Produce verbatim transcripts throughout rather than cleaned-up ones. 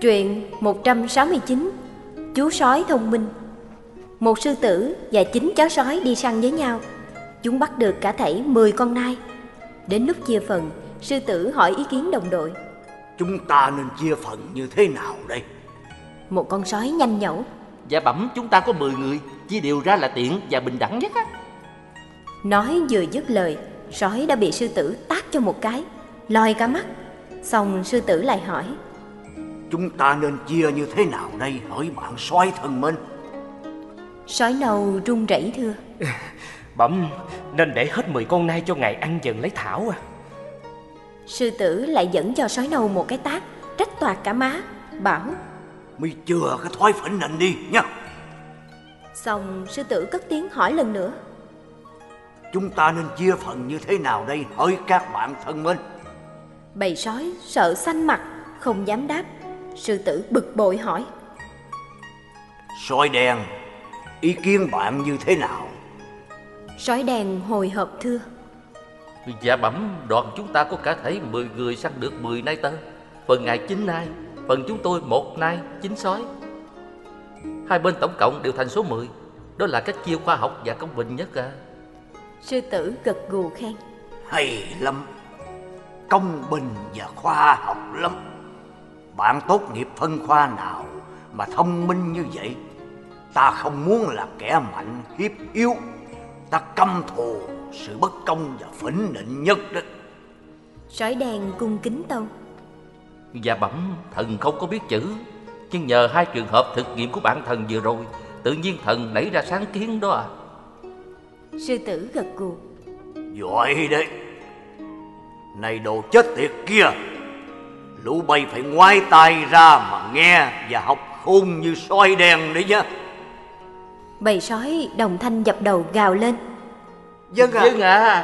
Truyện một trăm sáu mươi chín. Chú sói thông minh. Một sư tử và chín chó sói đi săn với nhau. Chúng bắt được cả thảy mười con nai. Đến lúc chia phần, sư tử hỏi ý kiến đồng đội. Chúng ta nên chia phần như thế nào đây? Một con sói nhanh nhẩu. Dạ bẩm, chúng ta có mười người, chia đều ra là tiện và bình đẳng nhất á. Nói vừa dứt lời, sói đã bị sư tử tát cho một cái, lòi cả mắt. Xong sư tử lại hỏi. Chúng ta nên chia như thế nào đây hỡi bạn sói thân mến? Sói nâu run rẩy thưa. Bẩm, nên để hết mười con nai cho ngài ăn dần lấy thảo à. Sư tử lại dẫn cho sói nâu một cái tát, rách toạc cả má, bảo: Mi chừa cái thói phỉnh nịnh đi nha. Xong sư tử cất tiếng hỏi lần nữa. Chúng ta nên chia phần như thế nào đây hỡi các bạn thân mến? Bầy sói sợ xanh mặt, không dám đáp. Sư tử bực bội hỏi. Sói đen, ý kiến bạn như thế nào? Sói đen hồi hộp thưa. Dạ bẩm, đoàn chúng ta có cả thảy mười người săn được mười nai tơ. Phần ngài chín nai, phần chúng tôi một nai, chín sói. Hai bên tổng cộng đều thành số mười. Đó là cách chia khoa học và công bình nhất à. Sư tử gật gù khen. Hay lắm, công bình và khoa học lắm. Bạn tốt nghiệp phân khoa nào mà thông minh như vậy? Ta không muốn là kẻ mạnh hiếp yếu. Ta căm thù sự bất công và phỉnh nịnh nhất đó. Sói đen cung kính tâu. Dạ bẩm, thần không có biết chữ, nhưng nhờ hai trường hợp thực nghiệm của bạn thần vừa rồi, tự nhiên thần nảy ra sáng kiến đó à. Sư tử gật gù. Giỏi đấy. Này đồ chết tiệt kia, lũ bay phải ngoái tai ra mà nghe và học khôn như sói đen đấy nhá. Bầy sói đồng thanh dập đầu gào lên. Vâng ạ. Vâng ạ.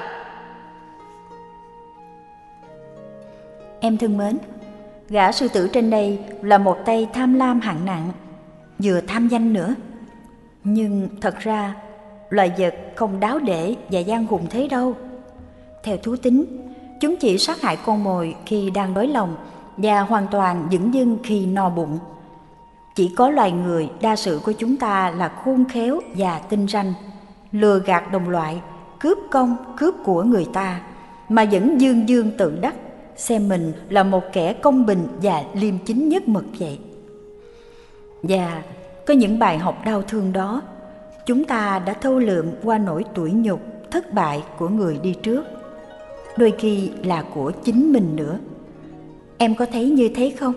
Em thân mến, gã sư tử trên đây là một tay tham lam hạng nặng, vừa tham danh nữa. Nhưng thật ra loài vật không đáo để và gian hùng thế đâu. Theo thú tính, chúng chỉ sát hại con mồi khi đang đói lòng và hoàn toàn dửng dưng khi no bụng. Chỉ có loài người đa sự của chúng ta là khôn khéo và tinh ranh, lừa gạt đồng loại, cướp công cướp của người ta, mà vẫn dương dương tự đắc, xem mình là một kẻ công bình và liêm chính nhất mực vậy. Và có những bài học đau thương đó, chúng ta đã thâu lượm qua nỗi tủi nhục, thất bại của người đi trước, đôi khi là của chính mình nữa. Em có thấy như thế không?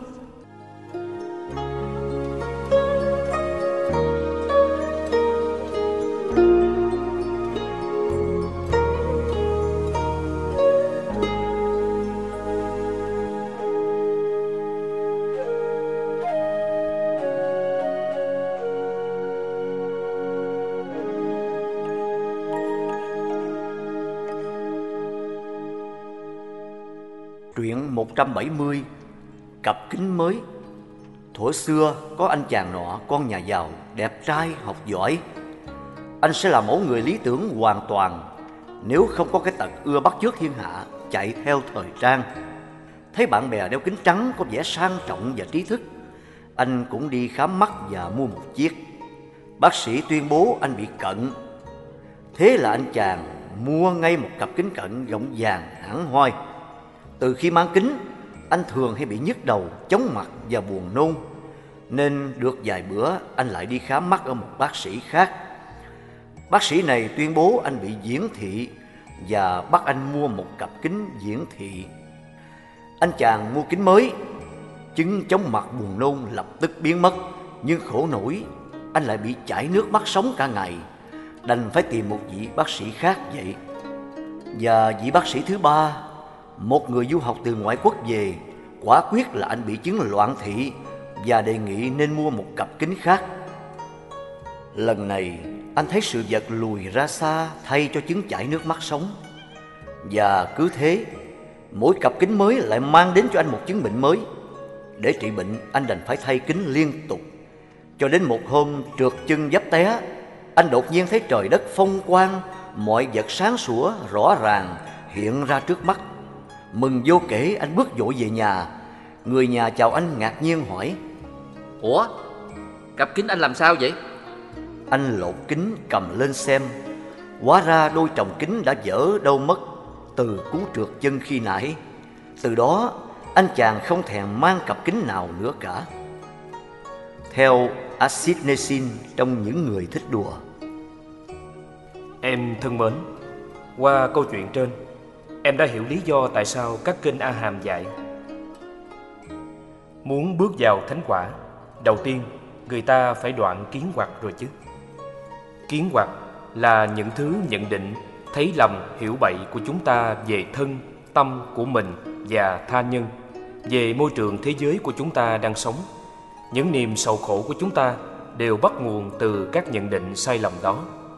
Truyện một trăm bảy mươi. Cặp kính mới. Thuở xưa có anh chàng nọ, con nhà giàu, đẹp trai, học giỏi. Anh sẽ là mẫu người lý tưởng hoàn toàn nếu không có cái tật ưa bắt chước thiên hạ, chạy theo thời trang. Thấy bạn bè đeo kính trắng có vẻ sang trọng và trí thức, anh cũng đi khám mắt và mua một chiếc. Bác sĩ tuyên bố anh bị cận. Thế là anh chàng mua ngay một cặp kính cận gọng vàng hẳn hoi. Từ khi mang kính, anh thường hay bị nhức đầu, chóng mặt và buồn nôn. Nên được vài bữa anh lại đi khám mắt ở một bác sĩ khác. Bác sĩ này tuyên bố anh bị viễn thị và bắt anh mua một cặp kính viễn thị. Anh chàng mua kính mới, chứng chóng mặt buồn nôn lập tức biến mất. Nhưng khổ nổi, anh lại bị chảy nước mắt sống cả ngày, đành phải tìm một vị bác sĩ khác vậy. Và vị bác sĩ thứ ba, một người du học từ ngoại quốc về, quả quyết là anh bị chứng loạn thị và đề nghị nên mua một cặp kính khác. Lần này anh thấy sự vật lùi ra xa thay cho chứng chảy nước mắt sống. Và cứ thế, mỗi cặp kính mới lại mang đến cho anh một chứng bệnh mới. Để trị bệnh, anh đành phải thay kính liên tục. Cho đến một hôm trượt chân vấp té, anh đột nhiên thấy trời đất phong quang, mọi vật sáng sủa rõ ràng hiện ra trước mắt. Mừng vô kể, anh bước vội về nhà. Người nhà chào anh ngạc nhiên hỏi: Ủa, cặp kính anh làm sao vậy? Anh lột kính cầm lên xem. Hóa ra đôi tròng kính đã dở đâu mất từ cú trượt chân khi nãy. Từ đó anh chàng không thèm mang cặp kính nào nữa cả. Theo Acid Nesin trong những người thích đùa. Em thân mến, qua câu chuyện trên, em đã hiểu lý do tại sao các kinh A Hàm dạy muốn bước vào thánh quả, đầu tiên người ta phải đoạn kiến hoặc rồi chứ. Kiến hoặc là những thứ nhận định, thấy lầm, hiểu bậy của chúng ta về thân, tâm của mình và tha nhân, về môi trường thế giới của chúng ta đang sống. Những niềm sầu khổ của chúng ta đều bắt nguồn từ các nhận định sai lầm đó.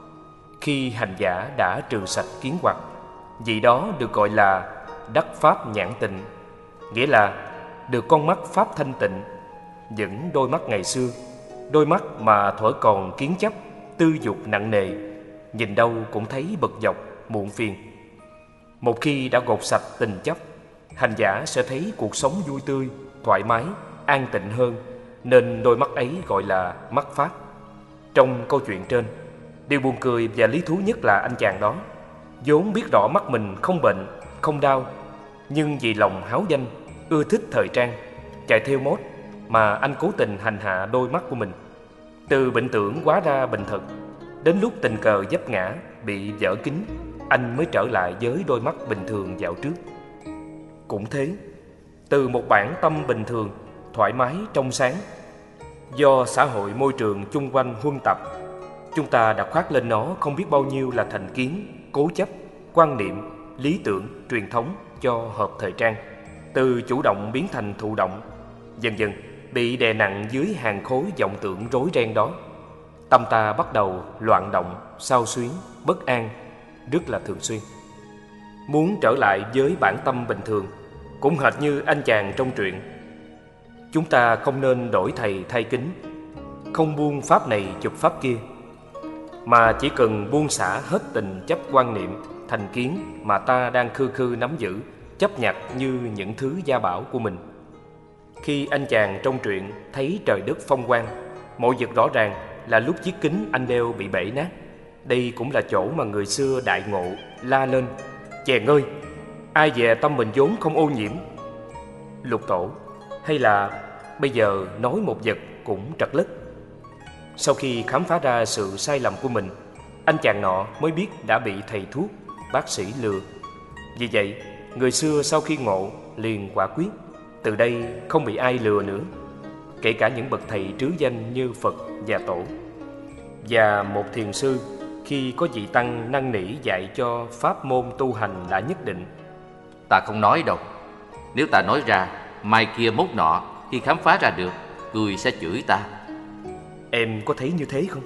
Khi hành giả đã trừ sạch kiến hoặc, vì đó được gọi là đắc pháp nhãn tịnh, nghĩa là được con mắt pháp thanh tịnh. Những đôi mắt ngày xưa, đôi mắt mà thuở còn kiến chấp, tư dục nặng nề, nhìn đâu cũng thấy bực dọc, muộn phiền. Một khi đã gột sạch tình chấp, hành giả sẽ thấy cuộc sống vui tươi, thoải mái, an tịnh hơn, nên đôi mắt ấy gọi là mắt pháp. Trong câu chuyện trên, điều buồn cười và lý thú nhất là anh chàng đó vốn biết rõ mắt mình không bệnh, không đau, nhưng vì lòng háo danh, ưa thích thời trang, chạy theo mốt mà anh cố tình hành hạ đôi mắt của mình. Từ bệnh tưởng hóa ra bệnh thật, đến lúc tình cờ vấp ngã bị vỡ kính, anh mới trở lại với đôi mắt bình thường dạo trước. Cũng thế, từ một bản tâm bình thường, thoải mái, trong sáng, do xã hội môi trường chung quanh huân tập, chúng ta đã khoác lên nó không biết bao nhiêu là thành kiến, cố chấp, quan niệm, lý tưởng, truyền thống cho hợp thời trang. Từ chủ động biến thành thụ động, dần dần bị đè nặng dưới hàng khối vọng tưởng rối ren đó. Tâm ta bắt đầu loạn động, xao xuyến, bất an, rất là thường xuyên. Muốn trở lại với bản tâm bình thường, cũng hệt như anh chàng trong truyện. Chúng ta không nên đổi thầy thay kính, không buông pháp này chụp pháp kia, mà chỉ cần buông xả hết tình chấp quan niệm, thành kiến mà ta đang khư khư nắm giữ, chấp nhặt như những thứ gia bảo của mình. Khi anh chàng trong truyện thấy trời đất phong quang, mọi vật rõ ràng là lúc chiếc kính anh đeo bị bể nát. Đây cũng là chỗ mà người xưa đại ngộ la lên: chèn ơi, ai dè tâm mình vốn không ô nhiễm. Lục tổ, hay là bây giờ nói một vật cũng trật lất. Sau khi khám phá ra sự sai lầm của mình, anh chàng nọ mới biết đã bị thầy thuốc, bác sĩ lừa. Vì vậy, người xưa sau khi ngộ liền quả quyết, từ đây không bị ai lừa nữa, kể cả những bậc thầy trứ danh như Phật và Tổ. Và một thiền sư, khi có vị tăng năn nỉ dạy cho pháp môn tu hành đã nhất định: Ta không nói đâu. Nếu ta nói ra, mai kia mốt nọ, khi khám phá ra được, người sẽ chửi ta. Em có thấy như thế không?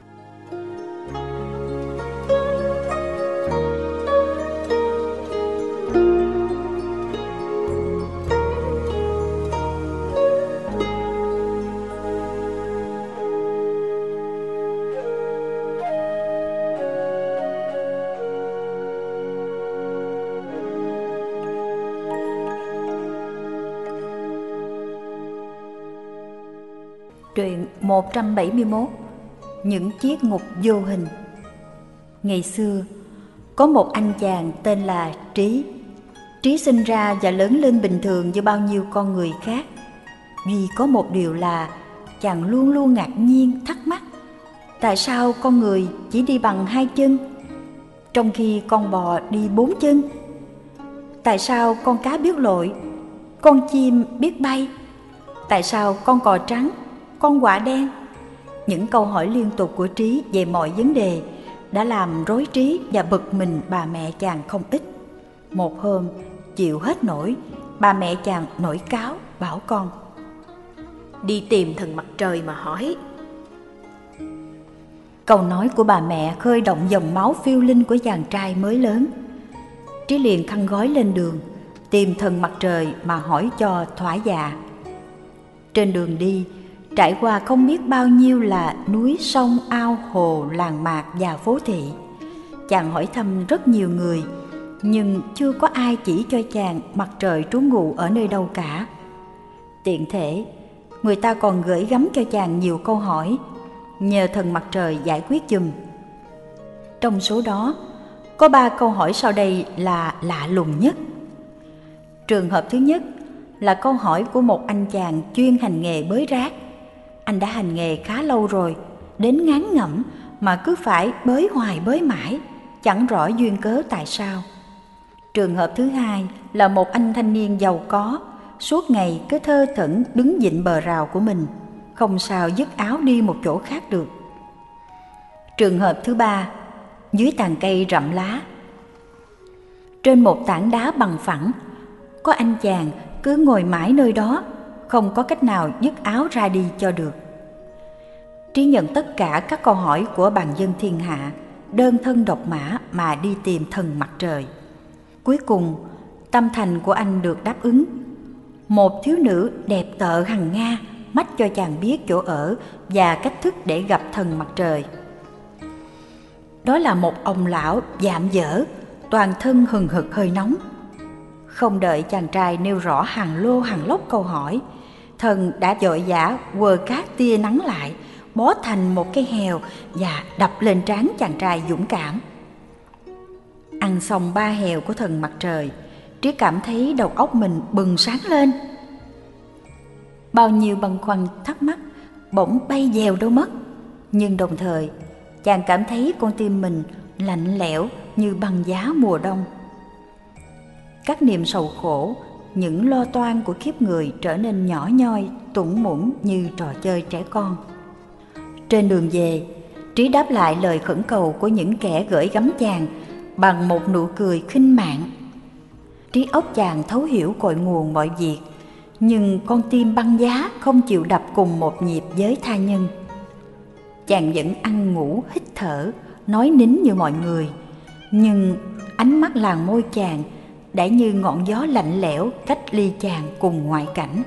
Truyện một trăm bảy mươi mốt. Những chiếc ngục vô hình. Ngày xưa, có một anh chàng tên là Trí. Trí sinh ra và lớn lên bình thường như bao nhiêu con người khác. Duy có một điều là chàng luôn luôn ngạc nhiên, thắc mắc: tại sao con người chỉ đi bằng hai chân, trong khi con bò đi bốn chân? Tại sao con cá biết lội, con chim biết bay? Tại sao con cò trắng, con quạ đen? Những câu hỏi liên tục của Trí về mọi vấn đề đã làm rối trí và bực mình bà mẹ chàng không ít. Một hôm, chịu hết nổi, bà mẹ chàng nổi cáu bảo con đi tìm thần mặt trời mà hỏi. Câu nói của bà mẹ khơi động dòng máu phiêu linh của chàng trai mới lớn. Trí liền khăn gói lên đường, tìm thần mặt trời mà hỏi cho thỏa dạ. Trên đường đi, trải qua không biết bao nhiêu là núi, sông, ao, hồ, làng mạc và phố thị. Chàng hỏi thăm rất nhiều người, nhưng chưa có ai chỉ cho chàng mặt trời trú ngụ ở nơi đâu cả. Tiện thể, người ta còn gửi gắm cho chàng nhiều câu hỏi, nhờ thần mặt trời giải quyết giùm. Trong số đó, có ba câu hỏi sau đây là lạ lùng nhất. Trường hợp thứ nhất là câu hỏi của một anh chàng chuyên hành nghề bới rác. Anh đã hành nghề khá lâu rồi, đến ngán ngẩm mà cứ phải bới hoài bới mãi, chẳng rõ duyên cớ tại sao. Trường hợp thứ hai là một anh thanh niên giàu có, suốt ngày cứ thơ thẩn đứng vịn bờ rào của mình, không sao dứt áo đi một chỗ khác được. Trường hợp thứ ba, dưới tàn cây rậm lá, trên một tảng đá bằng phẳng, có anh chàng cứ ngồi mãi nơi đó, không có cách nào dứt áo ra đi cho được. Trí nhận tất cả các câu hỏi của bàn dân thiên hạ, đơn thân độc mã mà đi tìm thần mặt trời. Cuối cùng, tâm thành của anh được đáp ứng. Một thiếu nữ đẹp tợ hằng nga mách cho chàng biết chỗ ở và cách thức để gặp thần mặt trời. Đó là một ông lão dạm dở, toàn thân hừng hực hơi nóng. Không đợi chàng trai nêu rõ hàng lô hàng lốc câu hỏi, thần đã vội vã quờ cát tia nắng lại, bó thành một cây hèo và đập lên trán chàng trai dũng cảm. Ăn xong ba hèo của thần mặt trời, Trí cảm thấy đầu óc mình bừng sáng lên. Bao nhiêu băn khoăn thắc mắc bỗng bay dèo đâu mất, nhưng đồng thời chàng cảm thấy con tim mình lạnh lẽo như băng giá mùa đông. Các niềm sầu khổ, những lo toan của kiếp người trở nên nhỏ nhoi, tủn mủn như trò chơi trẻ con. Trên đường về, Trí đáp lại lời khẩn cầu của những kẻ gửi gắm chàng bằng một nụ cười khinh mạn. Trí óc chàng thấu hiểu cội nguồn mọi việc, nhưng con tim băng giá không chịu đập cùng một nhịp với tha nhân. Chàng vẫn ăn ngủ, hít thở, nói nín như mọi người, nhưng ánh mắt làn môi chàng đã như ngọn gió lạnh lẽo cách ly chàng cùng ngoại cảnh.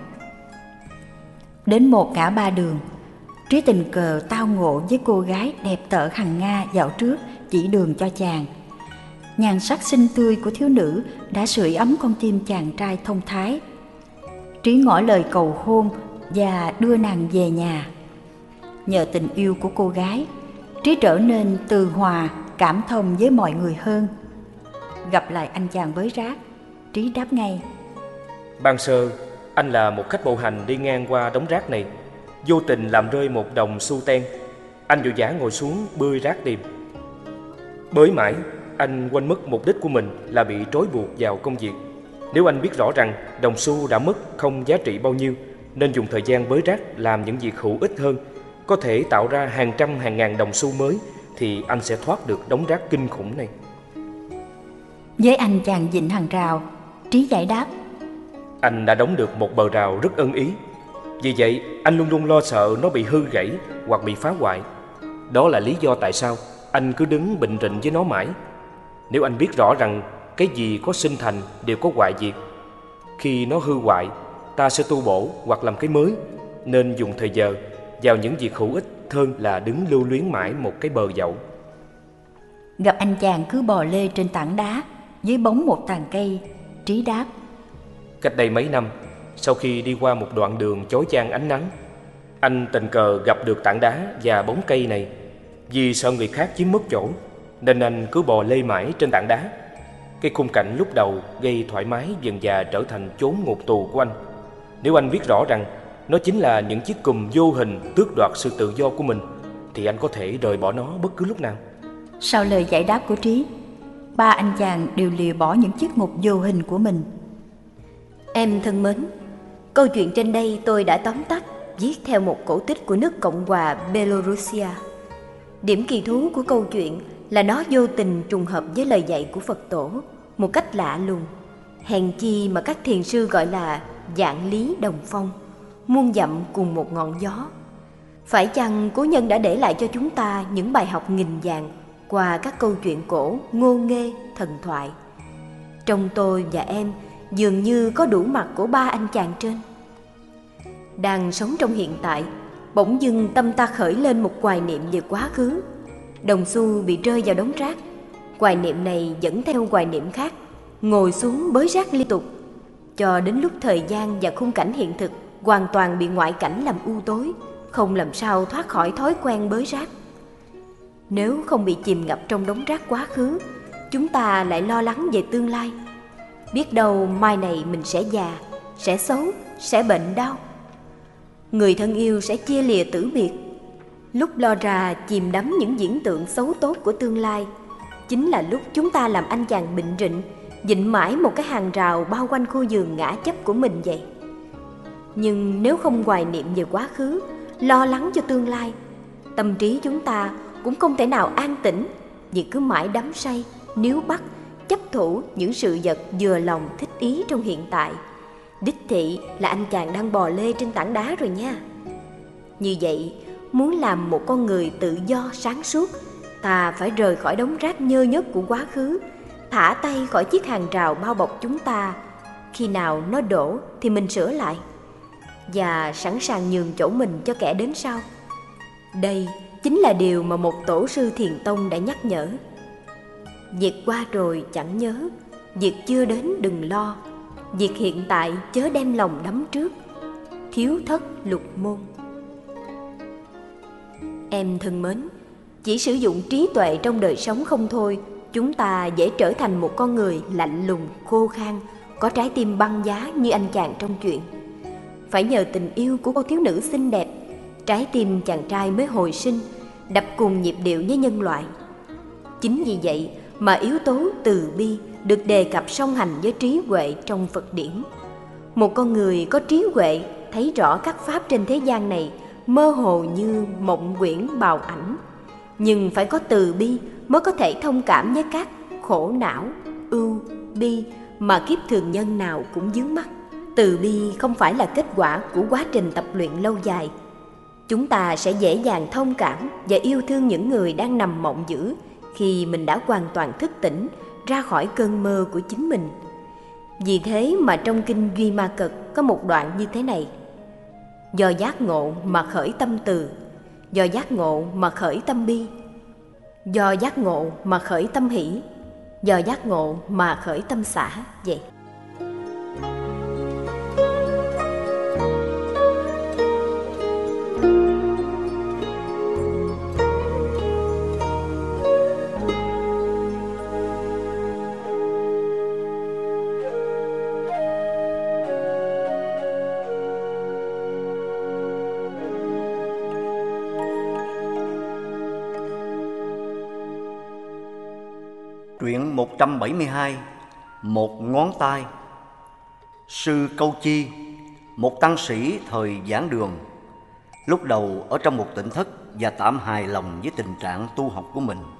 Đến một ngã ba đường, Trí tình cờ tao ngộ với cô gái đẹp tợ hằng nga dạo trước chỉ đường cho chàng. Nhan sắc xinh tươi của thiếu nữ đã sưởi ấm con tim chàng trai thông thái. Trí ngỏ lời cầu hôn và đưa nàng về nhà. Nhờ tình yêu của cô gái, Trí trở nên từ hòa, cảm thông với mọi người hơn. Gặp lại anh chàng bới rác, Trí đáp ngay: Ban sơ, anh là một khách bộ hành đi ngang qua đống rác này, vô tình làm rơi một đồng xu ten. Anh vội vã ngồi xuống bươi rác tìm. Bới mãi, anh quên mất mục đích của mình là bị trói buộc vào công việc. Nếu anh biết rõ rằng đồng xu đã mất không giá trị bao nhiêu, nên dùng thời gian bới rác làm những việc hữu ích hơn, có thể tạo ra hàng trăm hàng ngàn đồng xu mới, thì anh sẽ thoát được đống rác kinh khủng này. Với anh chàng vịn hàng rào, Trí giải đáp: Anh đã đóng được một bờ rào rất ưng ý. Vì vậy, anh luôn luôn lo sợ nó bị hư gãy hoặc bị phá hoại. Đó là lý do tại sao anh cứ đứng bình rịnh với nó mãi. Nếu anh biết rõ rằng cái gì có sinh thành đều có hoại diệt, khi nó hư hoại, ta sẽ tu bổ hoặc làm cái mới, nên dùng thời giờ vào những việc hữu ích hơn là đứng lưu luyến mãi một cái bờ dậu. Gặp anh chàng cứ bò lê trên tảng đá dưới bóng một tàn cây, Trí đáp: Cách đây mấy năm, sau khi đi qua một đoạn đường chói chang ánh nắng, anh tình cờ gặp được tảng đá và bóng cây này. Vì sợ người khác chiếm mất chỗ, nên anh cứ bò lê mãi trên tảng đá. Cái khung cảnh lúc đầu gây thoải mái dần dà trở thành chốn ngục tù của anh. Nếu anh biết rõ rằng nó chính là những chiếc cùm vô hình tước đoạt sự tự do của mình, thì anh có thể rời bỏ nó bất cứ lúc nào. Sau lời giải đáp của Trí, ba anh chàng đều lìa bỏ những chiếc ngục vô hình của mình. Em thân mến, câu chuyện trên đây tôi đã tóm tắt viết theo một cổ tích của nước Cộng hòa Belarusia. Điểm kỳ thú của câu chuyện là nó vô tình trùng hợp với lời dạy của Phật tổ một cách lạ lùng. Hèn chi mà các thiền sư gọi là vạn lý đồng phong, muôn dặm cùng một ngọn gió. Phải chăng cố nhân đã để lại cho chúng ta những bài học nghìn vàng qua các câu chuyện cổ, ngô nghê, thần thoại? Trong tôi và em dường như có đủ mặt của ba anh chàng trên. Đang sống trong hiện tại, bỗng dưng tâm ta khởi lên một hoài niệm về quá khứ. Đồng xu bị rơi vào đống rác, hoài niệm này dẫn theo hoài niệm khác, ngồi xuống bới rác liên tục, cho đến lúc thời gian và khung cảnh hiện thực hoàn toàn bị ngoại cảnh làm u tối, không làm sao thoát khỏi thói quen bới rác. Nếu không bị chìm ngập trong đống rác quá khứ, chúng ta lại lo lắng về tương lai. Biết đâu mai này mình sẽ già, sẽ xấu, sẽ bệnh đau. Người thân yêu sẽ chia lìa tử biệt. Lúc lo ra chìm đắm những diễn tượng xấu tốt của tương lai, chính là lúc chúng ta làm anh chàng bệnh rịnh, dịnh mãi một cái hàng rào bao quanh khu vườn ngã chấp của mình vậy. Nhưng nếu không hoài niệm về quá khứ, lo lắng cho tương lai, tâm trí chúng ta cũng không thể nào an tĩnh, vì cứ mãi đắm say, níu bắt, chấp thủ những sự vật vừa lòng thích ý trong hiện tại. Đích thị là anh chàng đang bò lê trên tảng đá rồi nha. Như vậy, muốn làm một con người tự do sáng suốt, ta phải rời khỏi đống rác nhơ nhớp của quá khứ, thả tay khỏi chiếc hàng rào bao bọc chúng ta. Khi nào nó đổ thì mình sửa lại, và sẵn sàng nhường chỗ mình cho kẻ đến sau. Đây chính là điều mà một tổ sư thiền tông đã nhắc nhở. Việc qua rồi chẳng nhớ, việc chưa đến đừng lo, việc hiện tại chớ đem lòng đắm trước. Thiếu thất lục môn. Em thân mến, chỉ sử dụng trí tuệ trong đời sống không thôi, chúng ta dễ trở thành một con người lạnh lùng, khô khan, có trái tim băng giá như anh chàng trong chuyện. Phải nhờ tình yêu của cô thiếu nữ xinh đẹp, trái tim chàng trai mới hồi sinh, đập cùng nhịp điệu với nhân loại. Chính vì vậy mà yếu tố từ bi được đề cập song hành với trí huệ trong Phật điển. Một con người có trí huệ thấy rõ các pháp trên thế gian này mơ hồ như mộng quyển bào ảnh, nhưng phải có từ bi mới có thể thông cảm với các khổ não, ưu, bi mà kiếp thường nhân nào cũng vướng mắc. Từ bi không phải là kết quả của quá trình tập luyện lâu dài. Chúng ta sẽ dễ dàng thông cảm và yêu thương những người đang nằm mộng dữ khi mình đã hoàn toàn thức tỉnh ra khỏi cơn mơ của chính mình. Vì thế mà trong kinh Duy Ma Cật có một đoạn như thế này: do giác ngộ mà khởi tâm từ, do giác ngộ mà khởi tâm bi, do giác ngộ mà khởi tâm hỷ, do giác ngộ mà khởi tâm xả. Vậy Truyện một trăm bảy mươi hai. Một ngón tay. Sư Câu Chi, một tăng sĩ thời giảng đường, lúc đầu ở trong một tỉnh thất và tạm hài lòng với tình trạng tu học của mình.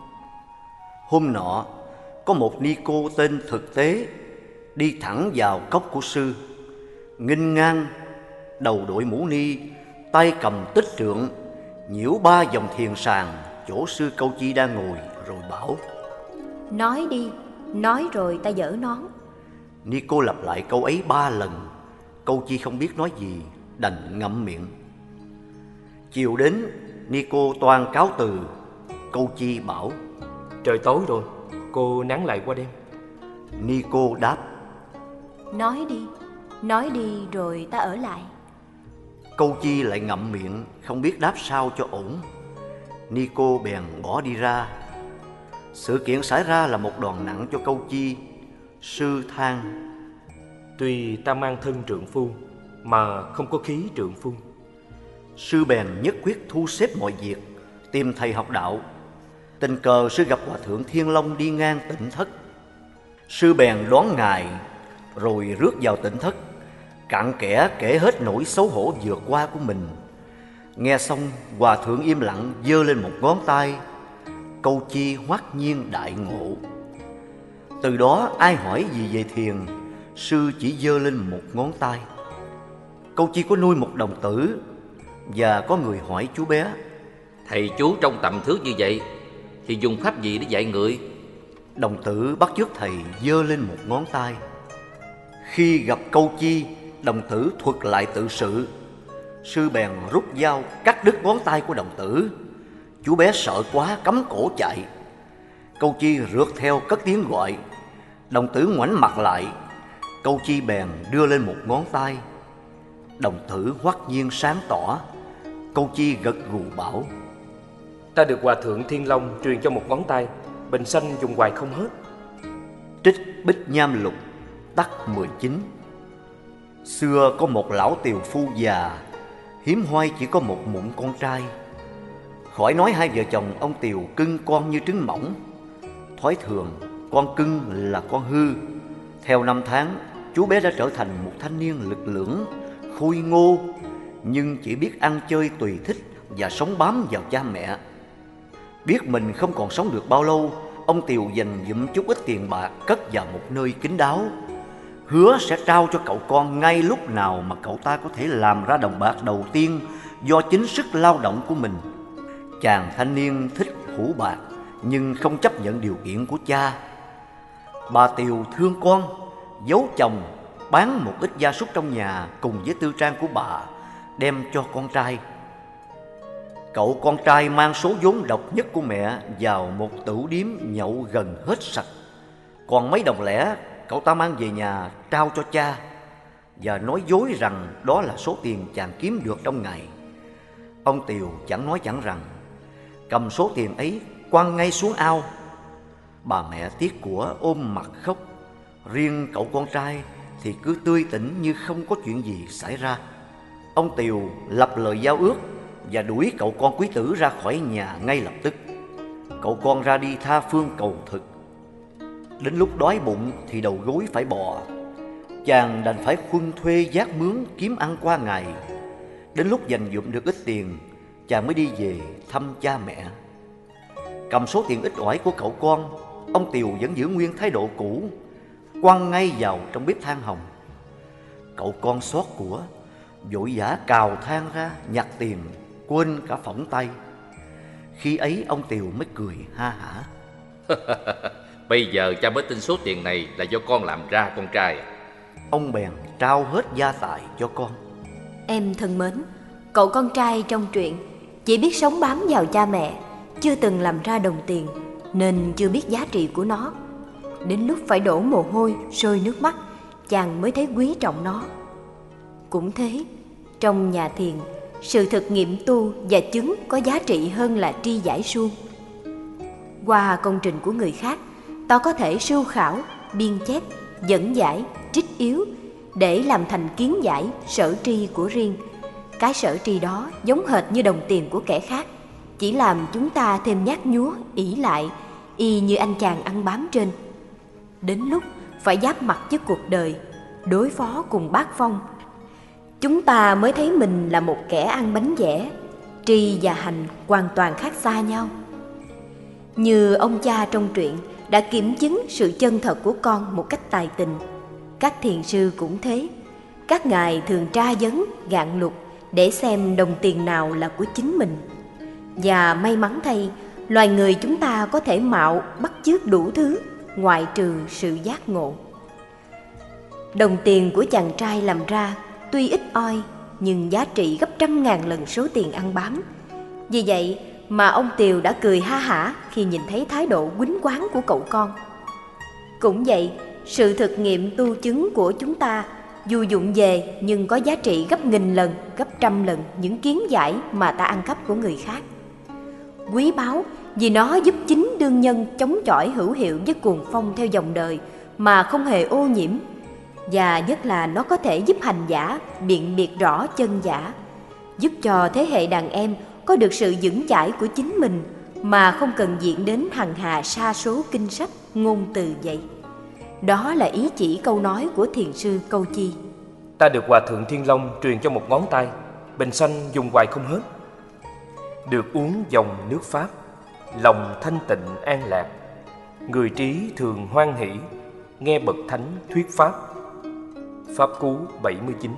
Hôm nọ, có một ni cô tên Thực Tế đi thẳng vào cốc của sư, nghênh ngang, đầu đội mũ ni, tay cầm tích trượng, nhiễu ba vòng thiền sàng chỗ sư Câu Chi đang ngồi, rồi bảo: nói đi, nói rồi ta dỡ nón. Ni cô lặp lại câu ấy ba lần. Câu Chi không biết nói gì, đành ngậm miệng. Chiều đến, ni cô toan cáo từ. Câu Chi bảo: trời tối rồi, cô nán lại qua đêm. Ni cô đáp: nói đi, nói đi rồi ta ở lại. Câu Chi lại ngậm miệng, không biết đáp sao cho ổn. Ni cô bèn bỏ đi ra. Sự kiện xảy ra là một đòn nặng cho Câu Chi. Sư than: tuy ta mang thân trượng phu mà không có khí trượng phu. Sư bèn nhất quyết thu xếp mọi việc, tìm thầy học đạo. Tình cờ sư gặp Hòa thượng Thiên Long đi ngang tỉnh thất. Sư bèn đón ngài, rồi rước vào tỉnh thất, cặn kẽ kể hết nỗi xấu hổ vừa qua của mình. Nghe xong, Hòa thượng im lặng giơ lên một ngón tay. Câu Chi hoắc nhiên đại ngộ. Từ đó ai hỏi gì về thiền, sư chỉ giơ lên một ngón tay. Câu Chi có nuôi một đồng tử, và có người hỏi chú bé: thầy chú trong tầm thước như vậy thì dùng pháp gì để dạy người? Đồng tử bắt chước thầy giơ lên một ngón tay. Khi gặp Câu Chi, đồng tử thuật lại tự sự. Sư bèn rút dao cắt đứt ngón tay của đồng tử. Chú bé sợ quá cắm cổ chạy. Câu Chi rượt theo cất tiếng gọi. Đồng tử ngoảnh mặt lại. Câu Chi bèn đưa lên một ngón tay. Đồng tử hoắc nhiên sáng tỏ. Câu Chi gật gù bảo: Ta được Hòa Thượng Thiên Long truyền cho một ngón tay, bình sanh dùng hoài không hết. Trích Bích Nham Lục tắc mười chín. Xưa có một lão tiều phu già, hiếm hoai chỉ có một mụn con trai. Khỏi nói hai vợ chồng ông tiều cưng con như trứng mỏng. Thói thường con cưng là con hư. Theo năm tháng, chú bé đã trở thành một thanh niên lực lưỡng, khôi ngô, nhưng chỉ biết ăn chơi tùy thích và sống bám vào cha mẹ. Biết mình không còn sống được bao lâu, ông tiều dành dụm chút ít tiền bạc cất vào một nơi kín đáo, hứa sẽ trao cho cậu con ngay lúc nào mà cậu ta có thể làm ra đồng bạc đầu tiên do chính sức lao động của mình. Chàng thanh niên thích hủ bạc nhưng không chấp nhận điều kiện của cha. Bà tiều thương con, giấu chồng, bán một ít gia súc trong nhà cùng với tư trang của bà, đem cho con trai. Cậu con trai mang số vốn độc nhất của mẹ vào một tửu điếm nhậu gần hết sạch. Còn mấy đồng lẻ cậu ta mang về nhà trao cho cha và nói dối rằng đó là số tiền chàng kiếm được trong ngày. Ông tiều chẳng nói chẳng rằng, cầm số tiền ấy quăng ngay xuống ao. Bà mẹ tiếc của ôm mặt khóc. Riêng cậu con trai thì cứ tươi tỉnh như không có chuyện gì xảy ra. Ông tiều lập lời giao ước và đuổi cậu con quý tử ra khỏi nhà ngay lập tức. Cậu con ra đi tha phương cầu thực. Đến lúc đói bụng thì đầu gối phải bò. Chàng đành phải khuân thuê vác mướn kiếm ăn qua ngày. Đến lúc dành dụm được ít tiền, chàng mới đi về thăm cha mẹ. Cầm số tiền ít ỏi của cậu con, ông tiều vẫn giữ nguyên thái độ cũ, quăng ngay vào trong bếp than hồng. Cậu con xót của, vội vã cào than ra nhặt tiền, quên cả phỏng tay. Khi ấy ông tiều mới cười ha hả. Bây giờ cha mới tin số tiền này là do con làm ra, con trai. Ông bèn trao hết gia tài cho con. Em thân mến, cậu con trai trong truyện chỉ biết sống bám vào cha mẹ, chưa từng làm ra đồng tiền, nên chưa biết giá trị của nó. Đến lúc phải đổ mồ hôi, rơi nước mắt, chàng mới thấy quý trọng nó. Cũng thế, trong nhà thiền, sự thực nghiệm tu và chứng có giá trị hơn là tri giải suông. Qua công trình của người khác, ta có thể sưu khảo, biên chép, dẫn giải, trích yếu để làm thành kiến giải, sở tri của riêng. Cái sở tri đó giống hệt như đồng tiền của kẻ khác, chỉ làm chúng ta thêm nhát nhúa, ỷ lại, y như anh chàng ăn bám trên. Đến lúc phải giáp mặt với cuộc đời, đối phó cùng bát phong, chúng ta mới thấy mình là một kẻ ăn bánh vẽ. Tri và hành hoàn toàn khác xa nhau. Như ông cha trong truyện đã kiểm chứng sự chân thật của con một cách tài tình, các thiền sư cũng thế. Các ngài thường tra vấn, gạn lục để xem đồng tiền nào là của chính mình. Và may mắn thay, loài người chúng ta có thể mạo bắt chước đủ thứ, ngoại trừ sự giác ngộ. Đồng tiền của chàng trai làm ra tuy ít oi, nhưng giá trị gấp trăm ngàn lần số tiền ăn bám. Vì vậy mà ông tiều đã cười ha hả khi nhìn thấy thái độ quýnh quáng của cậu con. Cũng vậy, sự thực nghiệm tu chứng của chúng ta dù dụng về nhưng có giá trị gấp nghìn lần, gấp trăm lần những kiến giải mà ta ăn cắp của người khác. Quý báu vì nó giúp chính đương nhân chống chọi hữu hiệu với cuồng phong theo dòng đời mà không hề ô nhiễm. Và nhất là nó có thể giúp hành giả biện biệt rõ chân giả, giúp cho thế hệ đàn em có được sự vững chãi của chính mình mà không cần diện đến hằng hà sa số kinh sách, ngôn từ vậy. Đó là ý chỉ câu nói của thiền sư Câu Chi. Ta được Hòa Thượng Thiên Long truyền cho một ngón tay, bình sanh dùng hoài không hết. Được uống dòng nước Pháp, lòng thanh tịnh an lạc. Người trí thường hoan hỷ, nghe bậc thánh thuyết Pháp. Pháp Cú bảy mươi chín.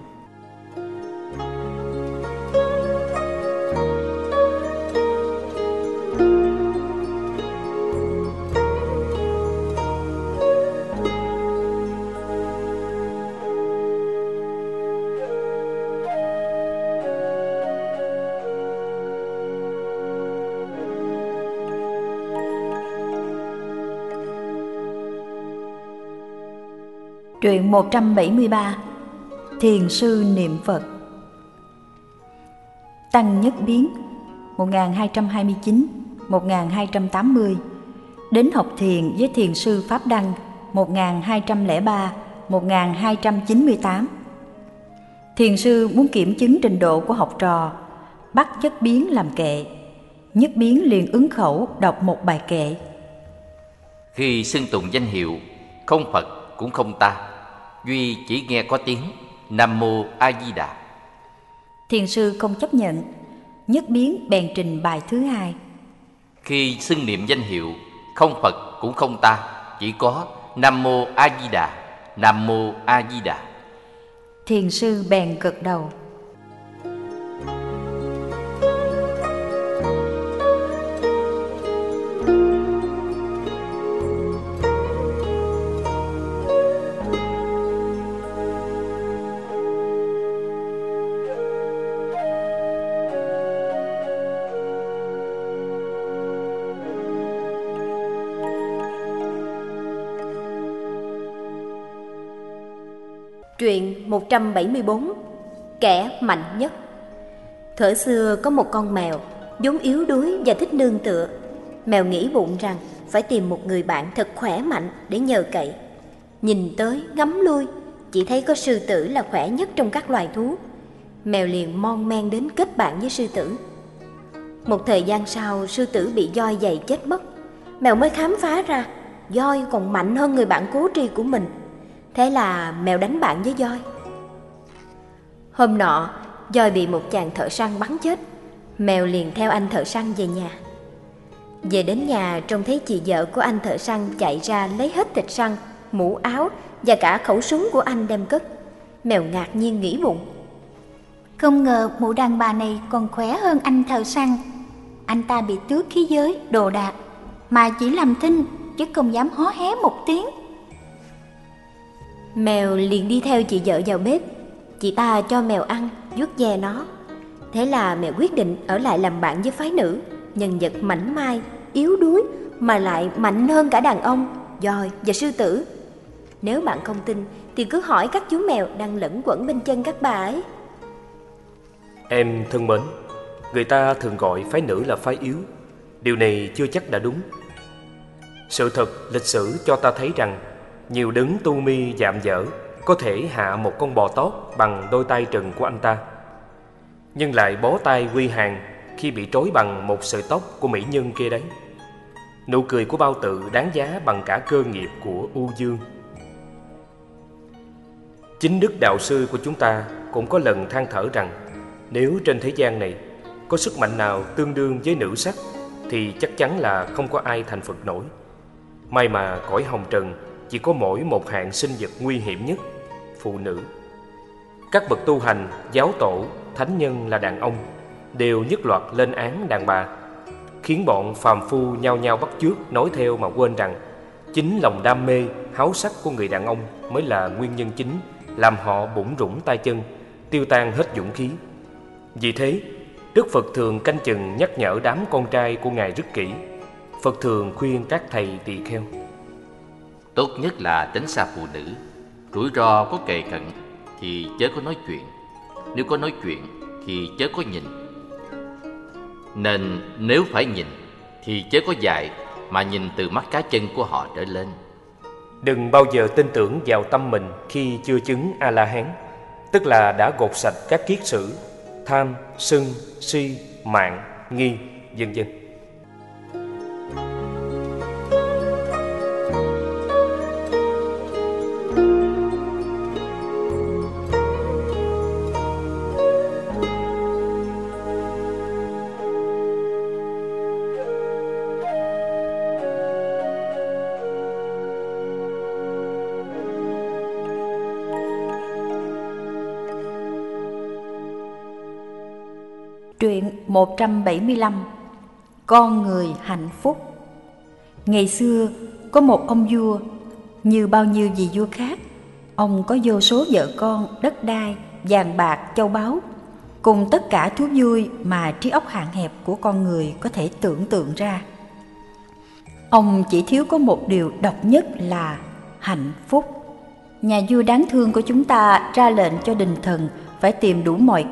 Truyện một trăm bảy mươi ba. Thiền sư niệm Phật. Tăng Nhất Biến một nghìn hai trăm hai mươi chín đến một nghìn hai trăm tám mươi, đến học thiền với thiền sư Pháp Đăng một nghìn hai trăm lẻ ba đến một nghìn hai trăm chín mươi tám. Thiền sư muốn kiểm chứng trình độ của học trò, bắt Nhất Biến làm kệ. Nhất Biến liền ứng khẩu đọc một bài kệ. Khi xưng tụng danh hiệu, không Phật cũng không ta, duy chỉ nghe có tiếng Nam Mô A Di Đà. Thiền sư không chấp nhận, Nhất Biến bèn trình bài thứ hai. Khi xưng niệm danh hiệu, không Phật cũng không ta, chỉ có Nam Mô A Di Đà, Nam Mô A Di Đà. Thiền sư bèn gật đầu. Truyện một trăm bảy mươi bốn. Kẻ mạnh nhất. Thuở xưa có một con mèo vốn yếu đuối và thích nương tựa. Mèo nghĩ bụng rằng phải tìm một người bạn thật khỏe mạnh để nhờ cậy. Nhìn tới ngắm lui, chỉ thấy có sư tử là khỏe nhất trong các loài thú. Mèo liền mon men đến kết bạn với sư tử. Một thời gian sau, sư tử bị voi giày chết mất. Mèo mới khám phá ra voi còn mạnh hơn người bạn cố tri của mình. Thế là mèo đánh bạn với voi. Hôm nọ, voi bị một chàng thợ săn bắn chết. Mèo liền theo anh thợ săn về nhà. Về đến nhà, trông thấy chị vợ của anh thợ săn chạy ra lấy hết thịt săn, mũ áo và cả khẩu súng của anh đem cất. Mèo ngạc nhiên nghĩ bụng: không ngờ mụ đàn bà này còn khỏe hơn anh thợ săn. Anh ta bị tước khí giới, đồ đạc, mà chỉ làm thinh chứ không dám hó hé một tiếng. Mèo liền đi theo chị vợ vào bếp. Chị ta cho mèo ăn, vuốt ve nó. Thế là mèo quyết định ở lại làm bạn với phái nữ, nhân vật mảnh mai, yếu đuối mà lại mạnh hơn cả đàn ông, voi và sư tử. Nếu bạn không tin thì cứ hỏi các chú mèo đang lẫn quẩn bên chân các bà ấy. Em thân mến, người ta thường gọi phái nữ là phái yếu. Điều này chưa chắc đã đúng. Sự thật lịch sử cho ta thấy rằng nhiều đấng tu mi dạm dở có thể hạ một con bò tót bằng đôi tay trần của anh ta, nhưng lại bó tay quy hàng khi bị trói bằng một sợi tóc của mỹ nhân kia đấy. Nụ cười của Bao Tự đáng giá bằng cả cơ nghiệp của U Dương. Chính đức đạo sư của chúng ta cũng có lần than thở rằng nếu trên thế gian này có sức mạnh nào tương đương với nữ sắc thì chắc chắn là không có ai thành Phật nổi. May mà cõi hồng trần chỉ có mỗi một hạng sinh vật nguy hiểm nhất, phụ nữ. Các bậc tu hành, giáo tổ, thánh nhân là đàn ông đều nhất loạt lên án đàn bà, khiến bọn phàm phu nhao nhao bắt chước nói theo mà quên rằng chính lòng đam mê, háo sắc của người đàn ông mới là nguyên nhân chính làm họ bủn rủn tay chân, tiêu tan hết dũng khí. Vì thế, Đức Phật thường canh chừng nhắc nhở đám con trai của Ngài rất kỹ. Phật thường khuyên các thầy tỳ kheo: tốt nhất là tránh xa phụ nữ. Rủi ro có kề cận thì chớ có nói chuyện, nếu có nói chuyện thì chớ có nhìn. Nên nếu phải nhìn thì chớ có dại, mà nhìn từ mắt cá chân của họ trở lên. Đừng bao giờ tin tưởng vào tâm mình khi chưa chứng A-la-hán, tức là đã gột sạch các kiết sử tham, sân, si, mạng, nghi, vân vân. Truyện một trăm bảy mươi lăm. Con người hạnh phúc. Ngày xưa có một ông vua, như bao nhiêu vị vua khác, ông có vô số vợ con, đất đai, vàng bạc, châu báu, cùng tất cả thú vui mà trí óc hạn hẹp của con người có thể tưởng tượng ra. Ông chỉ thiếu có một điều độc nhất là hạnh phúc. Nhà vua đáng thương của chúng ta ra lệnh cho đình thần phải tìm đủ mọi cách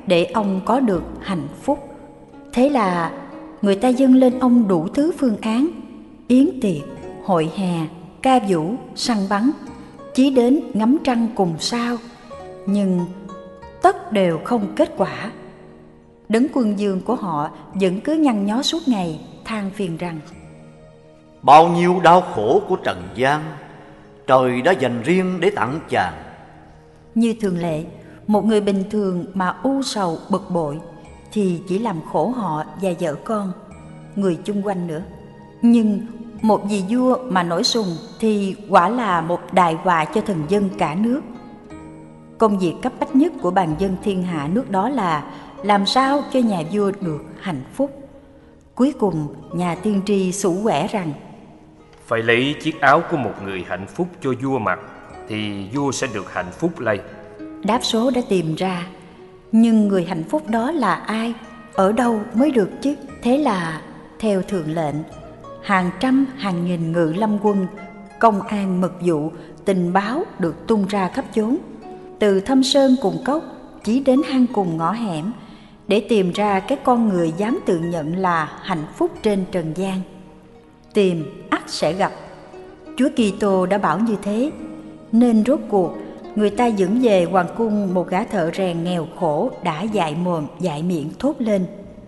để ông có được hạnh phúc. Thế là người ta dâng lên ông đủ thứ phương án: yến tiệc, hội hè, ca vũ, săn bắn, chí đến ngắm trăng cùng sao. Nhưng tất đều không kết quả. Đấng quân vương của họ vẫn cứ nhăn nhó suốt ngày, than phiền rằng: bao nhiêu đau khổ của trần gian trời đã dành riêng để tặng chàng. Như thường lệ, một người bình thường mà u sầu bực bội thì chỉ làm khổ họ và vợ con, người chung quanh nữa. Nhưng một vị vua mà nổi sùng thì quả là một đại họa cho thần dân cả nước. Công việc cấp bách nhất của bàn dân thiên hạ nước đó là làm sao cho nhà vua được hạnh phúc. Cuối cùng nhà tiên tri sủ quẻ rằng: phải lấy chiếc áo của một người hạnh phúc cho vua mặc, thì vua sẽ được hạnh phúc lây. Đáp số đã tìm ra, nhưng người hạnh phúc đó là ai, ở đâu mới được chứ? Thế là theo thượng lệnh, hàng trăm hàng nghìn ngự lâm quân, công an mật vụ, tình báo được tung ra khắp chốn, từ thâm sơn cùng cốc chỉ đến hang cùng ngõ hẻm, để tìm ra cái con người dám tự nhận là hạnh phúc trên trần gian. Tìm ắt sẽ gặp. Chúa Kitô đã bảo như thế, nên rốt cuộc người ta dẫn về hoàng cung một gã thợ rèn nghèo khổ đã dại mồm dại miệng thốt lên: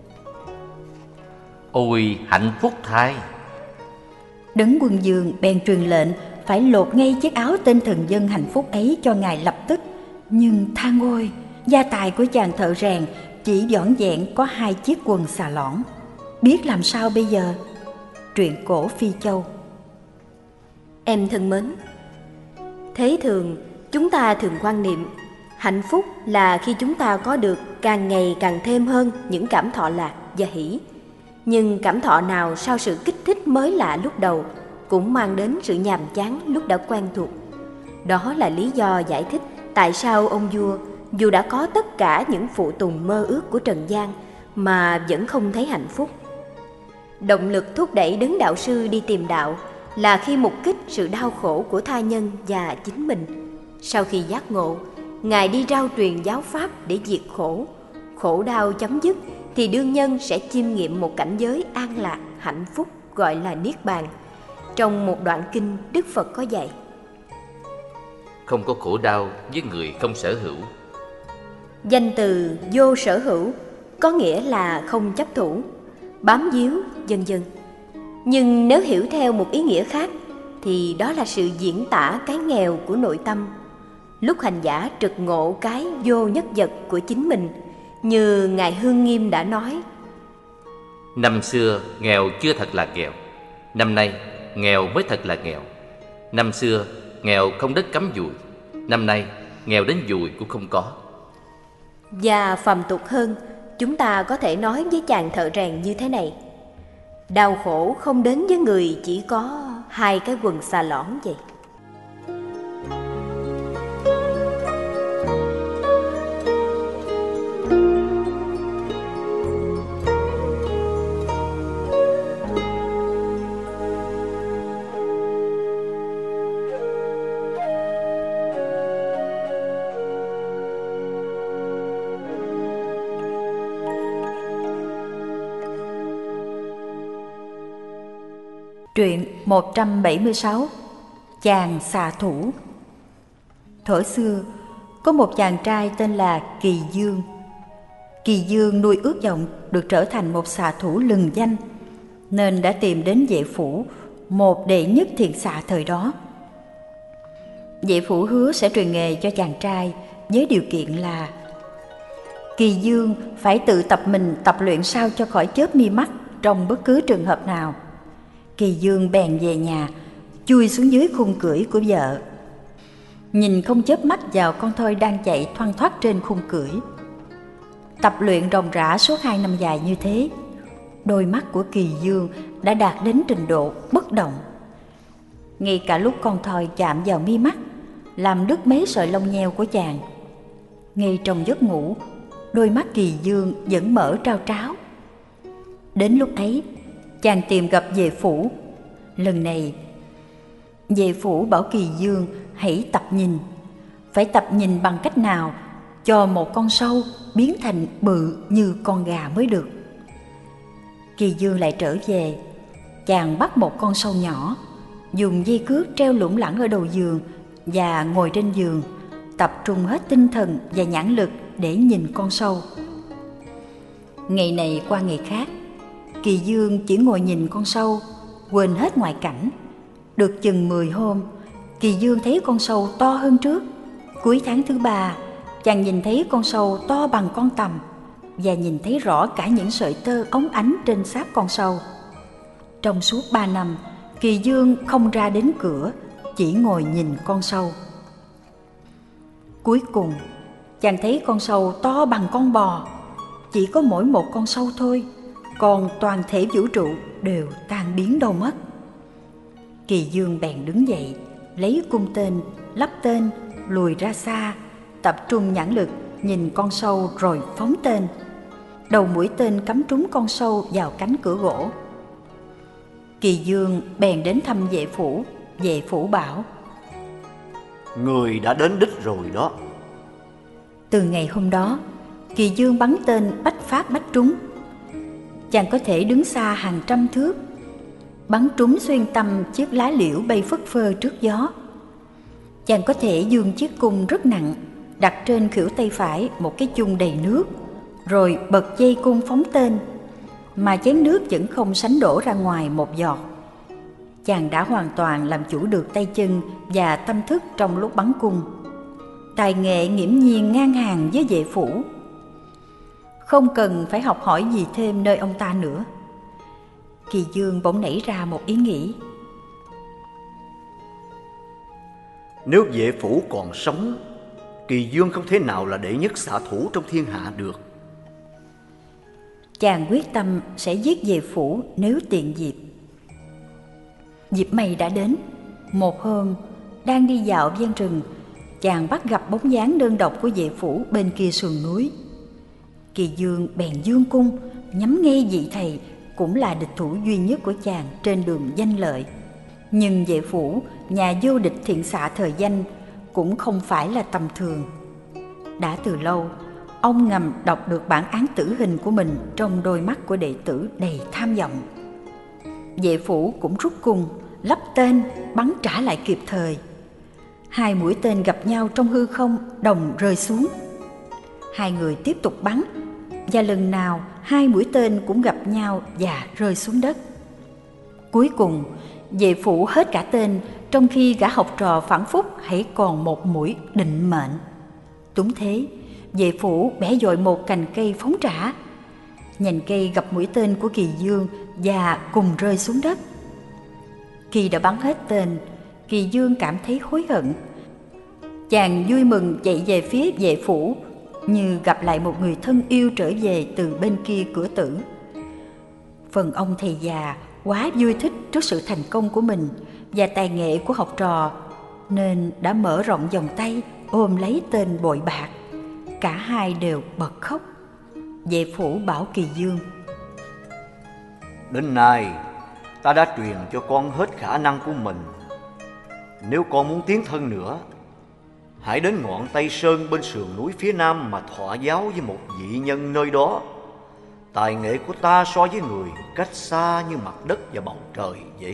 ôi hạnh phúc thay! Đấng quân vương bèn truyền lệnh phải lột ngay chiếc áo tên thần dân hạnh phúc ấy cho ngài lập tức. Nhưng than ôi, gia tài của chàng thợ rèn chỉ vỏn vẹn có hai chiếc quần xà lõn. Biết làm sao bây giờ? Truyện cổ Phi Châu. Em thân mến, thế thường chúng ta thường quan niệm hạnh phúc là khi chúng ta có được càng ngày càng thêm hơn những cảm thọ lạc và hỷ. Nhưng cảm thọ nào sau sự kích thích mới lạ lúc đầu cũng mang đến sự nhàm chán lúc đã quen thuộc. Đó là lý do giải thích tại sao ông vua dù đã có tất cả những phụ tùng mơ ước của trần gian mà vẫn không thấy hạnh phúc. Động lực thúc đẩy đấng đạo sư đi tìm đạo là khi mục kích sự đau khổ của tha nhân và chính mình. Sau khi giác ngộ, Ngài đi rao truyền giáo pháp để diệt khổ. Khổ đau chấm dứt thì đương nhân sẽ chiêm nghiệm một cảnh giới an lạc, hạnh phúc gọi là Niết Bàn. Trong một đoạn kinh, Đức Phật có dạy: không có khổ đau với người không sở hữu. Danh từ vô sở hữu có nghĩa là không chấp thủ, bám víu, vân vân. Nhưng nếu hiểu theo một ý nghĩa khác thì đó là sự diễn tả cái nghèo của nội tâm. Lúc hành giả trực ngộ cái vô nhất vật của chính mình, như Ngài Hương Nghiêm đã nói: Năm xưa nghèo chưa thật là nghèo, năm nay nghèo mới thật là nghèo. Năm xưa nghèo không đất cắm dùi, năm nay nghèo đến dùi cũng không có. Và phàm tục hơn, chúng ta có thể nói với chàng thợ rèn như thế này: đau khổ không đến với người chỉ có hai cái quần xà lõn vậy. Truyện một trăm bảy mươi sáu. Chàng xạ thủ. Thuở xưa, có một chàng trai tên là Kỳ Dương. Kỳ Dương nuôi ước vọng được trở thành một xạ thủ lừng danh, nên đã tìm đến Vệ Phủ, một đệ nhất thiện xạ thời đó. Vệ Phủ hứa sẽ truyền nghề cho chàng trai với điều kiện là Kỳ Dương phải tự tập mình tập luyện sao cho khỏi chớp mi mắt trong bất cứ trường hợp nào. Kỳ Dương bèn về nhà, chui xuống dưới khung cưỡi của vợ, nhìn không chớp mắt vào con thoi đang chạy thoăn thoắt trên khung cưỡi. Tập luyện ròng rã suốt hai năm dài như thế, đôi mắt của Kỳ Dương đã đạt đến trình độ bất động. Ngay cả lúc con thoi chạm vào mi mắt, làm đứt mấy sợi lông nheo của chàng, ngay trong giấc ngủ, đôi mắt Kỳ Dương vẫn mở trao tráo. Đến lúc ấy, chàng tìm gặp Vệ Phủ. Lần này, Vệ Phủ bảo Kỳ Dương hãy tập nhìn. Phải tập nhìn bằng cách nào? cho một con sâu biến thành bự như con gà mới được. Kỳ Dương lại trở về, chàng bắt một con sâu nhỏ, dùng dây cước treo lủng lẳng ở đầu giường và ngồi trên giường, tập trung hết tinh thần và nhãn lực để nhìn con sâu. Ngày này qua ngày khác, Kỳ Dương chỉ ngồi nhìn con sâu, quên hết ngoại cảnh. Được chừng mười hôm, Kỳ Dương thấy con sâu to hơn trước. Cuối tháng thứ ba, chàng nhìn thấy con sâu to bằng con tằm và nhìn thấy rõ cả những sợi tơ óng ánh trên xác con sâu. Trong suốt ba năm, Kỳ Dương không ra đến cửa, chỉ ngồi nhìn con sâu. Cuối cùng, chàng thấy con sâu to bằng con bò. Chỉ có mỗi một con sâu thôi, còn toàn thể vũ trụ đều tan biến đâu mất. Kỳ Dương bèn đứng dậy, lấy cung tên, lắp tên, lùi ra xa, tập trung nhãn lực nhìn con sâu rồi phóng tên. Đầu mũi tên cắm trúng con sâu vào cánh cửa gỗ. Kỳ Dương bèn đến thăm Vệ Phủ. Vệ Phủ bảo: Người đã đến đích rồi đó. Từ ngày hôm đó, Kỳ Dương bắn tên bách phát bách trúng. Chàng có thể đứng xa hàng trăm thước, bắn trúng xuyên tâm chiếc lá liễu bay phất phơ trước gió. Chàng có thể giương chiếc cung rất nặng, đặt trên khuỷu tay phải một cái chung đầy nước, rồi bật dây cung phóng tên, mà chén nước vẫn không sánh đổ ra ngoài một giọt. Chàng đã hoàn toàn làm chủ được tay chân và tâm thức trong lúc bắn cung. Tài nghệ nghiễm nhiên ngang hàng với Vệ Phủ. Không cần phải học hỏi gì thêm nơi ông ta nữa. Kỳ Dương bỗng nảy ra một ý nghĩ. Nếu Vệ Phủ còn sống, Kỳ Dương không thể nào là đệ nhất xạ thủ trong thiên hạ được. Chàng quyết tâm sẽ giết Vệ Phủ nếu tiện dịp. Dịp may đã đến. Một hôm, đang đi dạo ven rừng, chàng bắt gặp bóng dáng đơn độc của Vệ Phủ bên kia sườn núi. Kỳ Dương bèn dương cung, nhắm ngay vị thầy cũng là địch thủ duy nhất của chàng trên đường danh lợi. Nhưng Vệ Phủ, nhà vô địch thiện xạ thời danh, cũng không phải là tầm thường. Đã từ lâu, ông ngầm đọc được bản án tử hình của mình trong đôi mắt của đệ tử đầy tham vọng. Vệ Phủ cũng rút cung, lắp tên, bắn trả lại kịp thời. Hai mũi tên gặp nhau trong hư không, đồng rơi xuống. Hai người tiếp tục bắn, và lần nào hai mũi tên cũng gặp nhau và rơi xuống đất. Cuối cùng, Vệ Phủ hết cả tên, trong khi gã học trò phản phúc hãy còn một mũi định mệnh. Đúng thế, Vệ Phủ bẻ dội một cành cây phóng trả. Nhành cây gặp mũi tên của Kỳ Dương và cùng rơi xuống đất. Khi đã bắn hết tên, Kỳ Dương cảm thấy hối hận. Chàng vui mừng chạy về phía Vệ Phủ, như gặp lại một người thân yêu trở về từ bên kia cửa tử. Phần ông thầy già quá vui thích trước sự thành công của mình và tài nghệ của học trò, nên đã mở rộng vòng tay ôm lấy tên bội bạc. Cả hai đều bật khóc. Vệ Phủ bảo Kỳ Dương: Đến nay, ta đã truyền cho con hết khả năng của mình. Nếu con muốn tiến thân nữa, hãy đến ngọn Tây Sơn bên sườn núi phía nam mà thọ giáo với một vị nhân nơi đó. Tài nghệ của ta so với người cách xa như mặt đất và bầu trời vậy.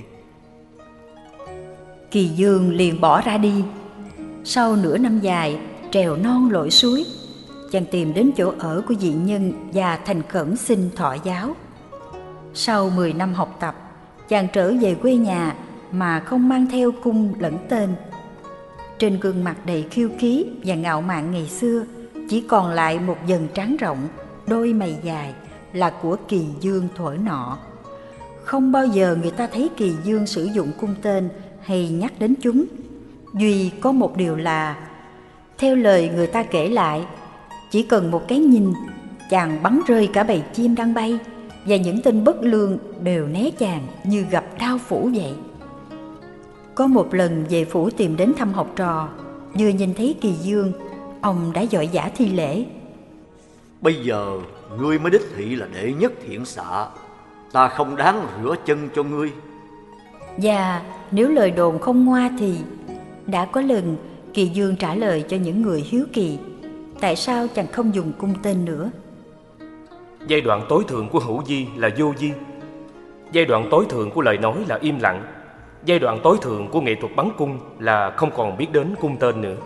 Kỳ Dương liền bỏ ra đi. Sau nửa năm dài trèo non lội suối, chàng tìm đến chỗ ở của vị nhân và thành khẩn xin thọ giáo. Sau mười năm học tập, chàng trở về quê nhà mà không mang theo cung lẫn tên. Trên gương mặt đầy khiêu khí và ngạo mạn ngày xưa, chỉ còn lại một dần trán rộng, đôi mày dài là của Kỳ Dương thuở nọ. Không bao giờ người ta thấy Kỳ Dương sử dụng cung tên hay nhắc đến chúng. Duy có một điều là, theo lời người ta kể lại, chỉ cần một cái nhìn, chàng bắn rơi cả bầy chim đang bay, và những tên bất lương đều né chàng như gặp đao phủ vậy. Có một lần Vệ Phủ tìm đến thăm học trò, vừa nhìn thấy Kỳ Dương, ông đã vội vã thi lễ: Bây giờ ngươi mới đích thị là đệ nhất thiện xạ, ta không đáng rửa chân cho ngươi. Và nếu lời đồn không ngoa thì đã có lần Kỳ Dương trả lời cho những người hiếu kỳ: tại sao chàng không dùng cung tên nữa? Giai đoạn tối thượng của hữu di là vô di. Giai đoạn tối thượng của lời nói là im lặng. Giai đoạn tối thượng của nghệ thuật bắn cung là không còn biết đến cung tên nữa.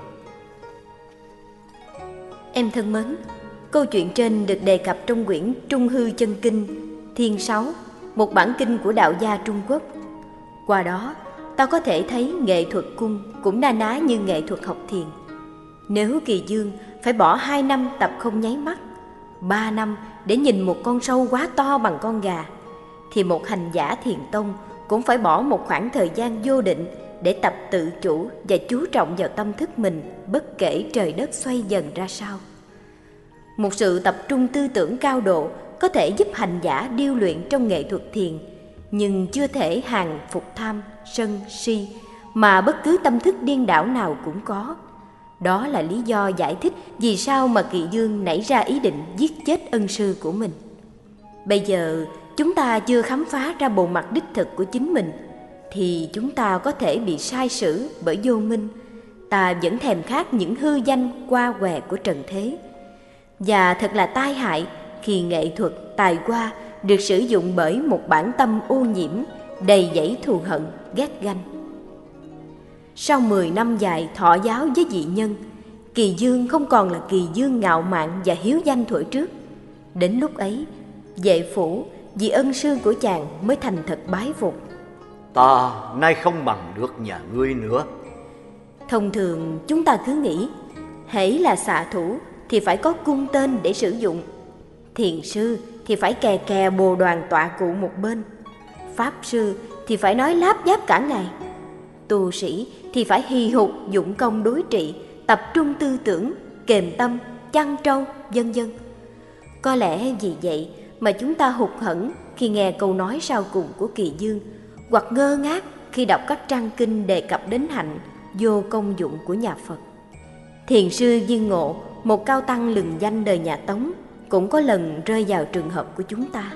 Em thân mến, câu chuyện trên được đề cập trong quyển Trung Hư Chân Kinh, Thiên Sáu, một bản kinh của đạo gia Trung Quốc. Qua đó, ta có thể thấy nghệ thuật cung cũng na ná như nghệ thuật học thiền. Nếu Kỳ Dương phải bỏ hai năm tập không nháy mắt, ba năm để nhìn một con sâu quá to bằng con gà, thì một hành giả thiền tông cũng phải bỏ một khoảng thời gian vô định để tập tự chủ và chú trọng vào tâm thức mình, bất kể trời đất xoay dần ra sao. Một sự tập trung tư tưởng cao độ có thể giúp hành giả điêu luyện trong nghệ thuật thiền, nhưng chưa thể hàng phục tham, sân, si mà bất cứ tâm thức điên đảo nào cũng có. Đó là lý do giải thích vì sao mà Kỳ Dương nảy ra ý định giết chết ân sư của mình. Bây giờ chúng ta chưa khám phá ra bộ mặt đích thực của chính mình, thì chúng ta có thể bị sai sử bởi vô minh. Ta vẫn thèm khát những hư danh qua què của trần thế. Và thật là tai hại khi nghệ thuật, tài hoa được sử dụng bởi một bản tâm ô nhiễm, đầy dẫy thù hận, ghét ganh. Sau mười năm dài thọ giáo với dị nhân, Kỳ Dương không còn là Kỳ Dương ngạo mạn và hiếu danh thuở trước. Đến lúc ấy, Vệ Phủ vì ân sư của chàng mới thành thật bái phục. Ta nay không bằng được nhà ngươi nữa. Thông thường chúng ta cứ nghĩ hễ là xạ thủ thì phải có cung tên để sử dụng, thiền sư thì phải kè kè bồ đoàn tọa cụ một bên, pháp sư thì phải nói láp giáp cả ngày, tu sĩ thì phải hì hục dụng công đối trị, tập trung tư tưởng, kềm tâm, chăn trâu, vân vân. Có lẽ vì vậy mà chúng ta hụt hẫng khi nghe câu nói sau cùng của Kỳ Dương, hoặc ngơ ngác khi đọc các trang kinh đề cập đến hạnh vô công dụng của nhà Phật. Thiền sư Viên Ngộ, một cao tăng lừng danh đời nhà Tống, cũng có lần rơi vào trường hợp của chúng ta.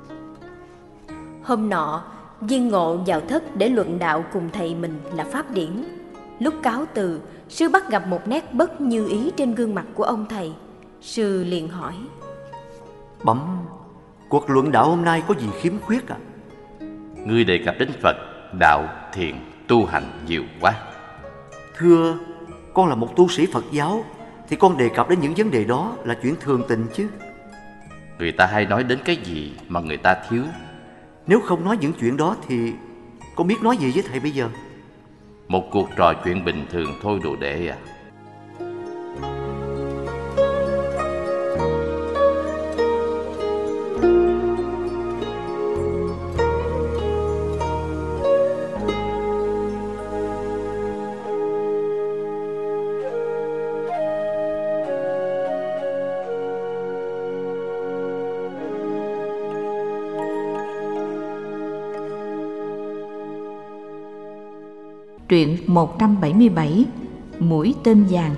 Hôm nọ, Viên Ngộ vào thất để luận đạo cùng thầy mình là Pháp Điển. Lúc cáo từ, sư bắt gặp một nét bất như ý trên gương mặt của ông thầy. Sư liền hỏi: Bẩm, cuộc luận đạo hôm nay có gì khiếm khuyết à? Ngươi đề cập đến Phật, đạo, thiền, tu hành nhiều quá. Thưa, con là một tu sĩ Phật giáo, thì con đề cập đến những vấn đề đó là chuyện thường tình chứ. Người ta hay nói đến cái gì mà người ta thiếu. Nếu không nói những chuyện đó thì con biết nói gì với thầy bây giờ? Một cuộc trò chuyện bình thường thôi đồ đệ à. Truyện một trăm bảy mươi bảy, Mũi tên vàng.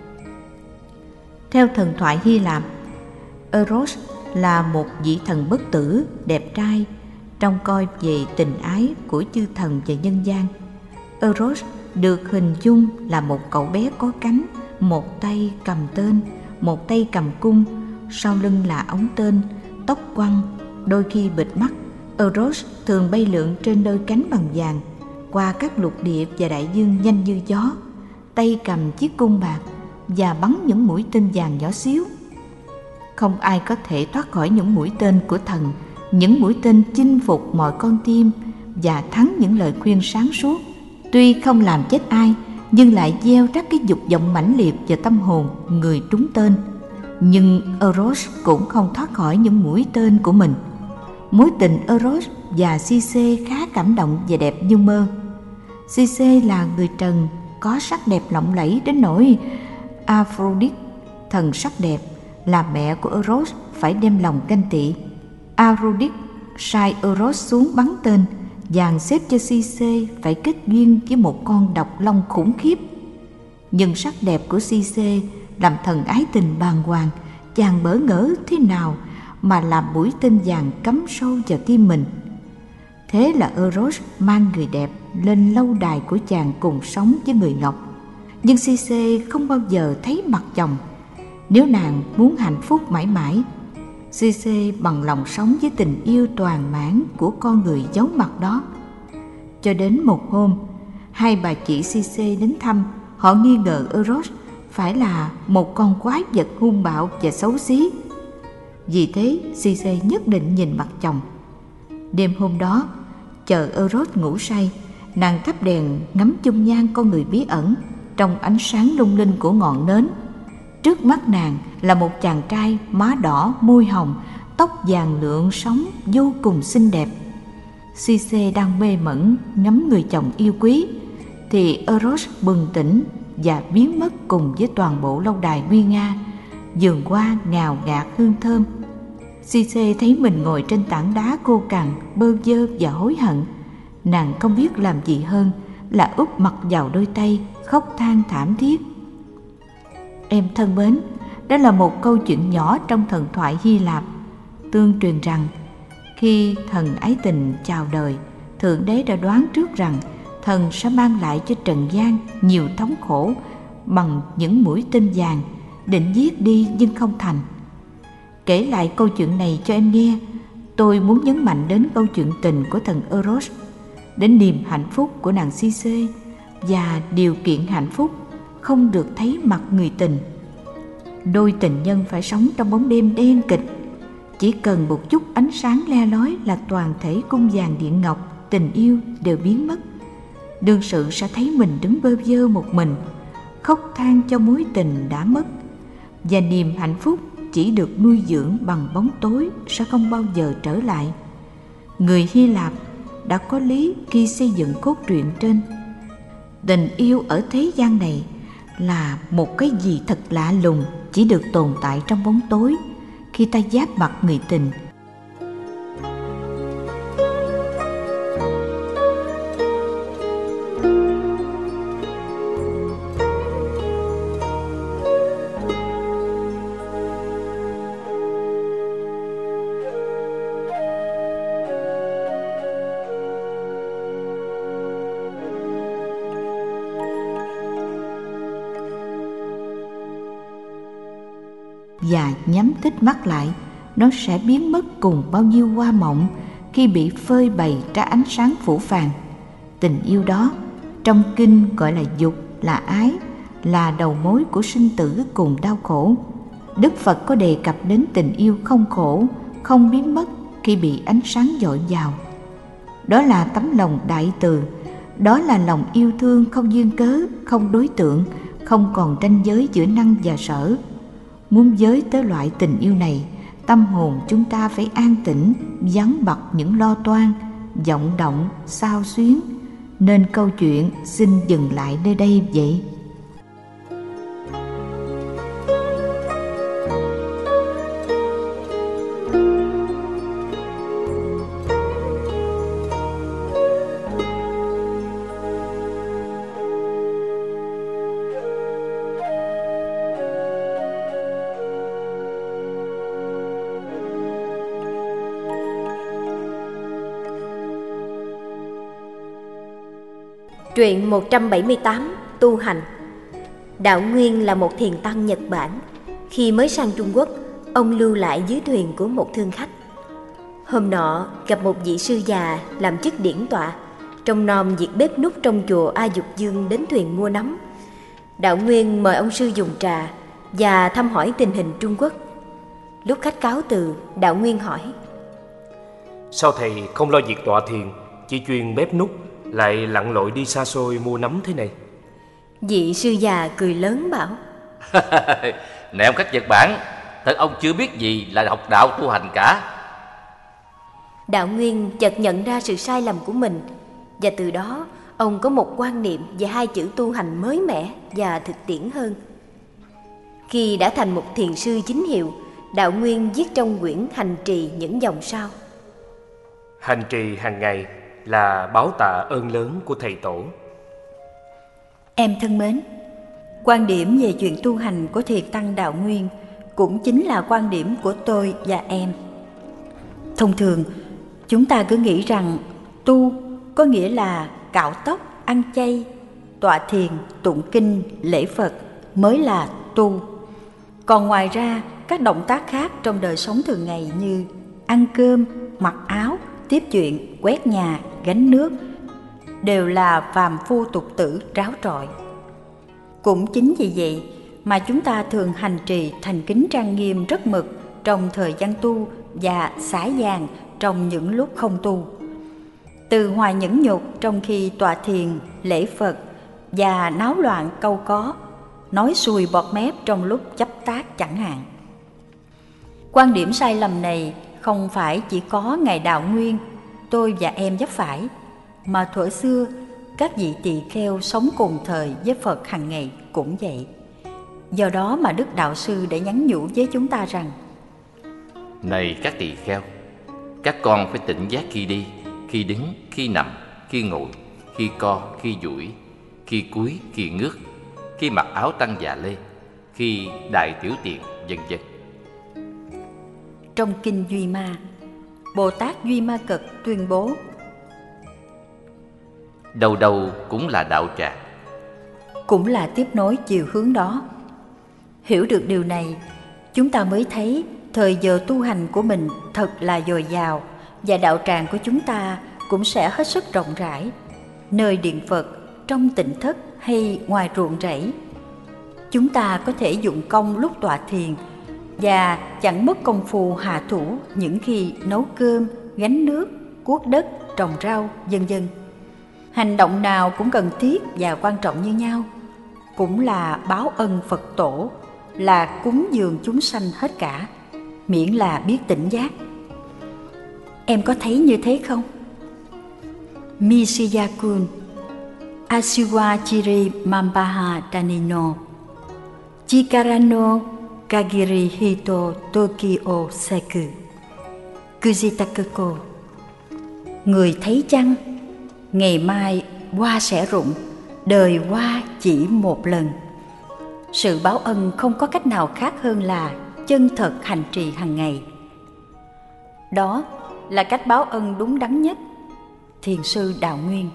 Theo thần thoại Hy Lạp, Eros là một vị thần bất tử, đẹp trai, trông coi về tình ái của chư thần và nhân gian. Eros được hình dung là một cậu bé có cánh, một tay cầm tên, một tay cầm cung, sau lưng là ống tên, tóc quăn, đôi khi bịt mắt. Eros thường bay lượn trên đôi cánh bằng vàng, qua các lục địa và đại dương nhanh như gió, tay cầm chiếc cung bạc và bắn những mũi tên vàng nhỏ xíu. Không ai có thể thoát khỏi những mũi tên của thần, những mũi tên chinh phục mọi con tim và thắng những lời khuyên sáng suốt. Tuy không làm chết ai, nhưng lại gieo rắc cái dục vọng mãnh liệt vào tâm hồn người trúng tên. Nhưng Eros cũng không thoát khỏi những mũi tên của mình. Mối tình Eros và Circe khá cảm động và đẹp như mơ. Circe là người trần, có sắc đẹp lộng lẫy đến nỗi Aphrodite, thần sắc đẹp, là mẹ của Eros, phải đem lòng ganh tị. Aphrodite sai Eros xuống bắn tên, dàn xếp cho Circe phải kết duyên với một con độc long khủng khiếp. Nhưng sắc đẹp của Circe làm thần ái tình bàng hoàng, chàng bỡ ngỡ thế nào mà làm mũi tên vàng cắm sâu vào tim mình. Thế là Eros mang người đẹp lên lâu đài của chàng cùng sống với người ngọc. Nhưng Circe không bao giờ thấy mặt chồng. nếu nàng muốn hạnh phúc mãi mãi. Circe bằng lòng sống với tình yêu toàn mãn của con người giấu mặt đó. Cho đến một hôm, hai bà chị Circe đến thăm. Họ nghi ngờ Eros phải là một con quái vật hung bạo và xấu xí. Vì thế Circe nhất định nhìn mặt chồng. Đêm hôm đó, chờ Eros ngủ say, nàng thắp đèn ngắm dung nhan con người bí ẩn trong ánh sáng lung linh của ngọn nến. Trước mắt nàng là một chàng trai má đỏ môi hồng, tóc vàng lượn sóng, vô cùng xinh đẹp. Circe đang mê mẩn ngắm người chồng yêu quý thì Eros bừng tỉnh và biến mất cùng với toàn bộ lâu đài nguy nga. Vườn hoa ngào ngạt hương thơm. Circe thấy mình ngồi trên tảng đá khô cằn, bơ vơ và hối hận. Nàng không biết làm gì hơn là úp mặt vào đôi tay, khóc than thảm thiết. Em thân mến, đó là một câu chuyện nhỏ trong thần thoại Hy Lạp. Tương truyền rằng khi thần ái tình chào đời, Thượng Đế đã đoán trước rằng thần sẽ mang lại cho trần gian nhiều thống khổ bằng những mũi tên vàng, định giết đi nhưng không thành. Kể lại câu chuyện này cho em nghe, tôi muốn nhấn mạnh đến câu chuyện tình của thần Eros, đến niềm hạnh phúc của nàng Circe và điều kiện hạnh phúc không được thấy mặt người tình. Đôi tình nhân phải sống trong bóng đêm đen kịch. Chỉ cần một chút ánh sáng le lói là toàn thể cung vàng điện ngọc tình yêu đều biến mất. Đương sự sẽ thấy mình đứng bơ vơ một mình, khóc than cho mối tình đã mất. Và niềm hạnh phúc chỉ được nuôi dưỡng bằng bóng tối sẽ không bao giờ trở lại. Người Hy Lạp đã có lý khi xây dựng cốt truyện trên. Tình yêu ở thế gian này là một cái gì thật lạ lùng, chỉ được tồn tại trong bóng tối khi ta giáp mặt người tình. Và nhắm tít mắt lại, nó sẽ biến mất cùng bao nhiêu hoa mộng khi bị phơi bày ra ánh sáng phủ phàng. Tình yêu đó trong kinh gọi là dục, là ái, là đầu mối của sinh tử cùng đau khổ. Đức Phật có đề cập đến tình yêu không khổ, không biến mất khi bị ánh sáng dội vào. Đó là tấm lòng đại từ, đó là lòng yêu thương không duyên cớ, không đối tượng, không còn ranh giới giữa năng và sở. Muốn giới tới loại tình yêu này, tâm hồn chúng ta phải an tĩnh, vắng bặt những lo toan, vọng động, xao xuyến. Nên câu chuyện xin dừng lại nơi đây vậy. Truyện một trăm bảy mươi tám. Tu hành. Đạo Nguyên là một thiền tăng Nhật Bản. Khi mới sang Trung Quốc, ông lưu lại dưới thuyền của một thương khách. Hôm nọ gặp một vị sư già làm chức điển tọa, trông nom việc bếp núc trong chùa A Dục Dương đến thuyền mua nắm. Đạo Nguyên mời ông sư dùng trà và thăm hỏi tình hình Trung Quốc. Lúc khách cáo từ, Đạo Nguyên hỏi: Sao thầy không lo việc tọa thiền, chỉ chuyên bếp núc, lại lặn lội đi xa xôi mua nắm thế này? Vị sư già cười lớn bảo: Này ông khách Nhật Bản, thật ông chưa biết gì là học đạo tu hành cả. Đạo Nguyên chợt nhận ra sự sai lầm của mình, và từ đó ông có một quan niệm về hai chữ tu hành mới mẻ và thực tiễn hơn. Khi đã thành một thiền sư chính hiệu, Đạo Nguyên viết trong quyển Hành Trì những dòng sau: Hành trì hàng ngày là báo tạ ơn lớn của thầy tổ. Em thân mến, quan điểm về chuyện tu hành của thiền tăng Đạo Nguyên cũng chính là quan điểm của tôi và em. Thông thường, chúng ta cứ nghĩ rằng tu có nghĩa là cạo tóc, ăn chay, tọa thiền, tụng kinh, lễ Phật mới là tu. Còn ngoài ra, các động tác khác trong đời sống thường ngày như ăn cơm, mặc áo, tiếp chuyện, quét nhà, gánh nước đều là phàm phu tục tử ráo trọi. Cũng chính vì vậy mà chúng ta thường hành trì thành kính trang nghiêm rất mực trong thời gian tu và xả dàng trong những lúc không tu. Từ hòa nhẫn nhục trong khi tọa thiền, lễ Phật và náo loạn câu có, nói sùi bọt mép trong lúc chấp tác chẳng hạn. Quan điểm sai lầm này không phải chỉ có Ngài Đạo Nguyên, tôi và em vấp phải, mà thuở xưa các vị tỳ kheo sống cùng thời với Phật hàng ngày cũng vậy. Do đó mà Đức Đạo Sư đã nhắn nhủ với chúng ta rằng: Này các tỳ kheo, các con phải tỉnh giác khi đi, khi đứng, khi nằm, khi ngồi, khi co, khi duỗi, khi cúi, khi ngước, khi mặc áo tăng dạ lê, khi đại tiểu tiện, vân vân. Trong Kinh Duy Ma, Bồ Tát Duy Ma Cật tuyên bố: Đầu đầu cũng là đạo tràng, cũng là tiếp nối chiều hướng đó. Hiểu được điều này, chúng ta mới thấy thời giờ tu hành của mình thật là dồi dào, và đạo tràng của chúng ta cũng sẽ hết sức rộng rãi, nơi điện Phật, trong tịnh thất hay ngoài ruộng rẫy. Chúng ta có thể dụng công lúc tọa thiền và chẳng mất công phu hạ thủ những khi nấu cơm, gánh nước, cuốc đất, trồng rau, vân vân. Hành động nào cũng cần thiết và quan trọng như nhau, cũng là báo ân Phật Tổ, là cúng dường chúng sanh hết cả, miễn là biết tỉnh giác. Em có thấy như thế không? Mishiyakun Asiwa Chiri Mambaha Danino Chikarano Kagiri Hito Tokyo Seku Kujitakeko. Người thấy chăng? Ngày mai hoa sẽ rụng, đời hoa chỉ một lần. Sự báo ân không có cách nào khác hơn là chân thật hành trì hàng ngày. Đó là cách báo ân đúng đắn nhất. Thiền sư Đạo Nguyên.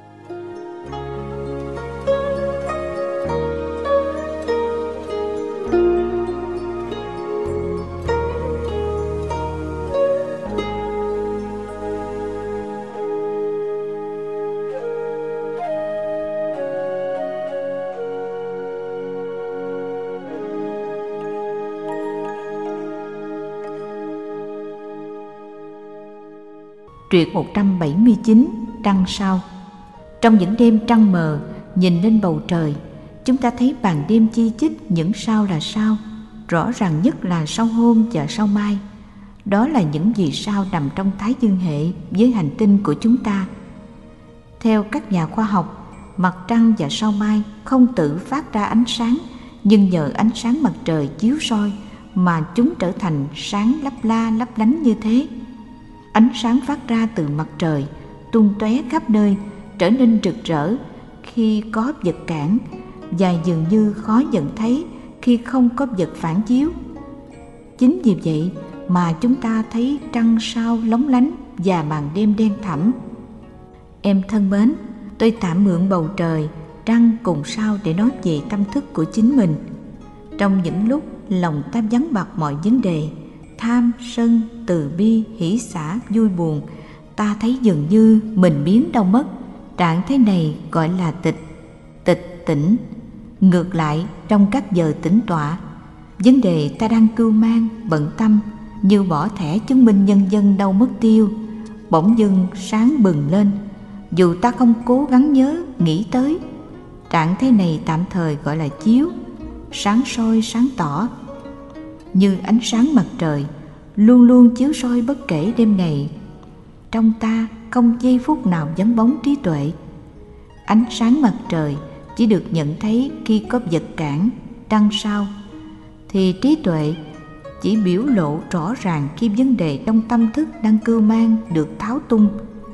Truyện một trăm bảy mươi chín, trăng sao. Trong những đêm trăng mờ, nhìn lên bầu trời, chúng ta thấy ban đêm chi chít những sao là sao. Rõ ràng nhất là sao hôm và sao mai. Đó là những vì sao nằm trong thái dương hệ với hành tinh của chúng ta. Theo các nhà khoa học, mặt trăng và sao mai không tự phát ra ánh sáng, nhưng nhờ ánh sáng mặt trời chiếu soi mà chúng trở thành sáng lấp la lấp lánh như thế. Ánh sáng phát ra từ mặt trời tung tóe khắp nơi, trở nên rực rỡ khi có vật cản và dường như khó nhận thấy khi không có vật phản chiếu. Chính vì vậy mà chúng ta thấy trăng sao lóng lánh và màn đêm đen thẳm. Em thân mến, tôi tạm mượn bầu trời, trăng cùng sao để nói về tâm thức của chính mình. Trong những lúc lòng ta vắng bặt mọi vấn đề, tham, sân, từ bi, hỷ xả, vui buồn, ta thấy dường như mình biến đâu mất. Trạng thái này gọi là tịch, tịch tỉnh. Ngược lại, trong các giờ tĩnh tọa, vấn đề ta đang cưu mang, bận tâm, như bỏ thẻ chứng minh nhân dân đâu mất tiêu, bỗng dưng sáng bừng lên, dù ta không cố gắng nhớ, nghĩ tới. Trạng thái này tạm thời gọi là chiếu, sáng soi, sáng tỏ. Như ánh sáng mặt trời, luôn luôn chiếu soi bất kể đêm ngày. Trong ta không giây phút nào vắng bóng trí tuệ. Ánh sáng mặt trời chỉ được nhận thấy khi có vật cản, trăng sao, thì trí tuệ chỉ biểu lộ rõ ràng khi vấn đề trong tâm thức đang cưu mang được tháo tung.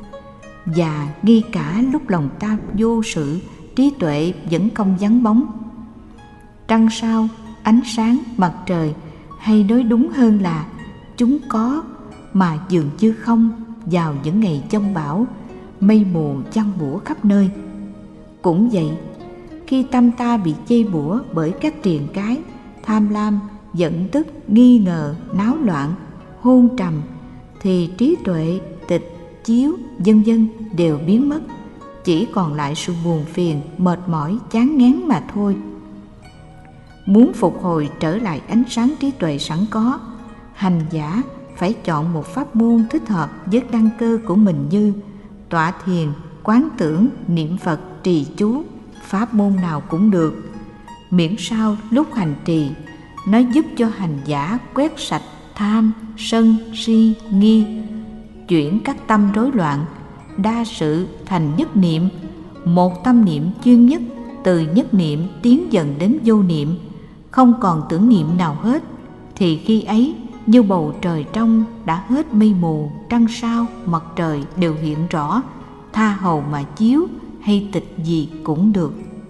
Và ngay cả lúc lòng ta vô sự, trí tuệ vẫn không vắng bóng. Trăng sao, ánh sáng, mặt trời, hay nói đúng hơn là chúng có mà dường như không vào những ngày giông bão, mây mù giăng bủa khắp nơi. Cũng vậy, khi tâm ta bị dây bủa bởi các triền cái, tham lam, giận tức, nghi ngờ, náo loạn, hôn trầm, thì trí tuệ, tịch, chiếu, vân vân đều biến mất, chỉ còn lại sự buồn phiền, mệt mỏi, chán ngán mà thôi. Muốn phục hồi trở lại ánh sáng trí tuệ sẵn có, hành giả phải chọn một pháp môn thích hợp với căn cơ của mình như tọa thiền, quán tưởng, niệm Phật, trì chú, pháp môn nào cũng được, miễn sao lúc hành trì nó giúp cho hành giả quét sạch tham, sân, si, nghi, chuyển các tâm rối loạn, đa sự thành nhất niệm, một tâm niệm chuyên nhất, từ nhất niệm tiến dần đến vô niệm, không còn tưởng niệm nào hết, thì khi ấy như bầu trời trong đã hết mây mù, trăng sao, mặt trời đều hiện rõ, tha hầu mà chiếu hay tịch gì cũng được.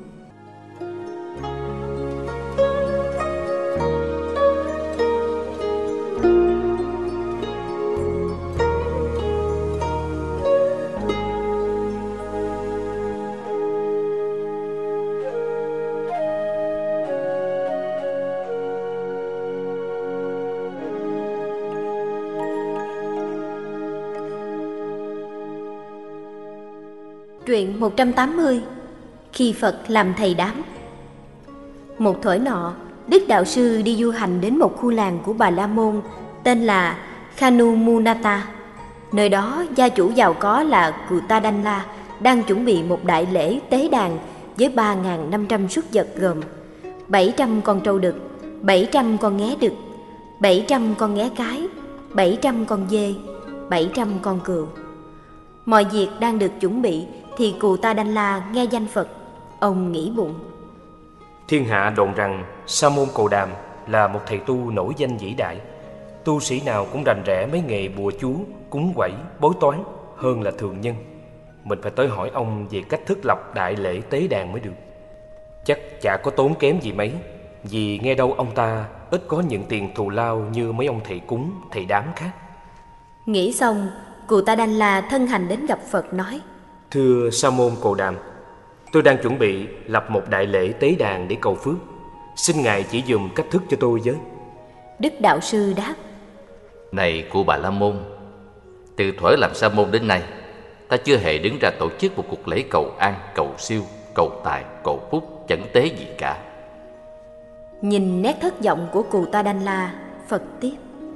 Truyện một trăm tám mươi. Khi Phật làm thầy đám. Một thuở nọ, Đức Đạo Sư đi du hành đến một khu làng của Bà La Môn tên là Khanumunata. Nơi đó gia chủ giàu có là Cutadanla đang chuẩn bị một đại lễ tế đàn với ba nghìn năm trăm súc vật gồm bảy trăm con trâu đực, bảy trăm con nghé đực, bảy trăm con nghé cái, bảy trăm con dê, bảy trăm con cừu. Mọi việc đang được chuẩn bị thì Cutadanla nghe danh Phật. Ông nghĩ bụng: Thiên hạ đồn rằng Sa môn Cồ Đàm là một thầy tu nổi danh vĩ đại. Tu sĩ nào cũng rành rẽ mấy nghề bùa chú, cúng quẩy, bói toán hơn là thường nhân. Mình phải tới hỏi ông về cách thức lập đại lễ tế đàn mới được. Chắc chả có tốn kém gì mấy, vì nghe đâu ông ta ít có nhận tiền thù lao như mấy ông thầy cúng, thầy đám khác. Nghĩ xong, Cutadanla thân hành đến gặp Phật nói: Thưa Sa môn Cồ Đàm, tôi đang chuẩn bị lập một đại lễ tế đàn để cầu phước. Xin Ngài chỉ dùm cách thức cho tôi với. Đức Đạo Sư đáp: Này của Bà La Môn, từ thuở làm Sa môn đến nay, ta chưa hề đứng ra tổ chức một cuộc lễ cầu an, cầu siêu, cầu tài, cầu phúc, chẩn tế gì cả. Nhìn nét thất vọng của Cutadanla, Phật tiếp: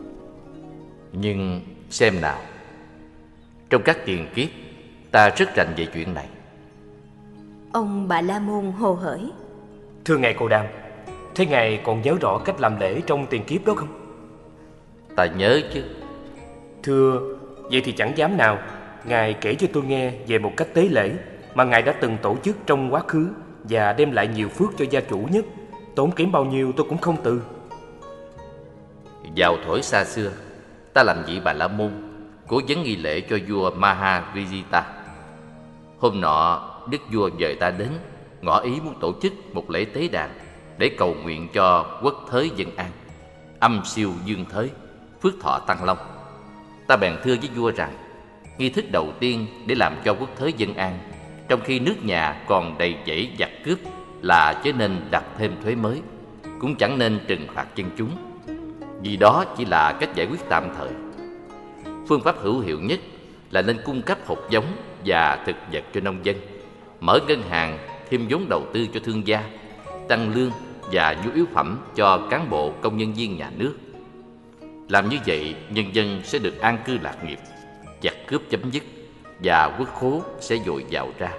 Nhưng xem nào, trong các tiền kiếp, ta rất rành về chuyện này. Ông Bà La Môn hồ hởi: Thưa Ngài Cồ Đàm, thế Ngài còn nhớ rõ cách làm lễ trong tiền kiếp đó không? Ta nhớ chứ. Thưa, vậy thì chẳng dám nào Ngài kể cho tôi nghe về một cách tế lễ mà Ngài đã từng tổ chức trong quá khứ và đem lại nhiều phước cho gia chủ nhất. Tốn kém bao nhiêu tôi cũng không từ. Vào thuở xa xưa, ta làm vị Bà La Môn, cố vấn nghi lễ cho vua Mahavijita. Hôm nọ, đức vua dời ta đến, ngỏ ý muốn tổ chức một lễ tế đàn để cầu nguyện cho quốc thới dân an, âm siêu dương thới, phước thọ tăng long. Ta bèn thưa với vua rằng, nghi thức đầu tiên để làm cho quốc thới dân an, trong khi nước nhà còn đầy dẫy giặc cướp, là chớ nên đặt thêm thuế mới, cũng chẳng nên trừng phạt dân chúng, vì đó chỉ là cách giải quyết tạm thời. Phương pháp hữu hiệu nhất là nên cung cấp hột giống và thực vật cho nông dân, mở ngân hàng, thêm vốn đầu tư cho thương gia, tăng lương và nhu yếu phẩm cho cán bộ công nhân viên nhà nước. Làm như vậy, nhân dân sẽ được an cư lạc nghiệp, giặc cướp chấm dứt và quốc khố sẽ dồi dào ra.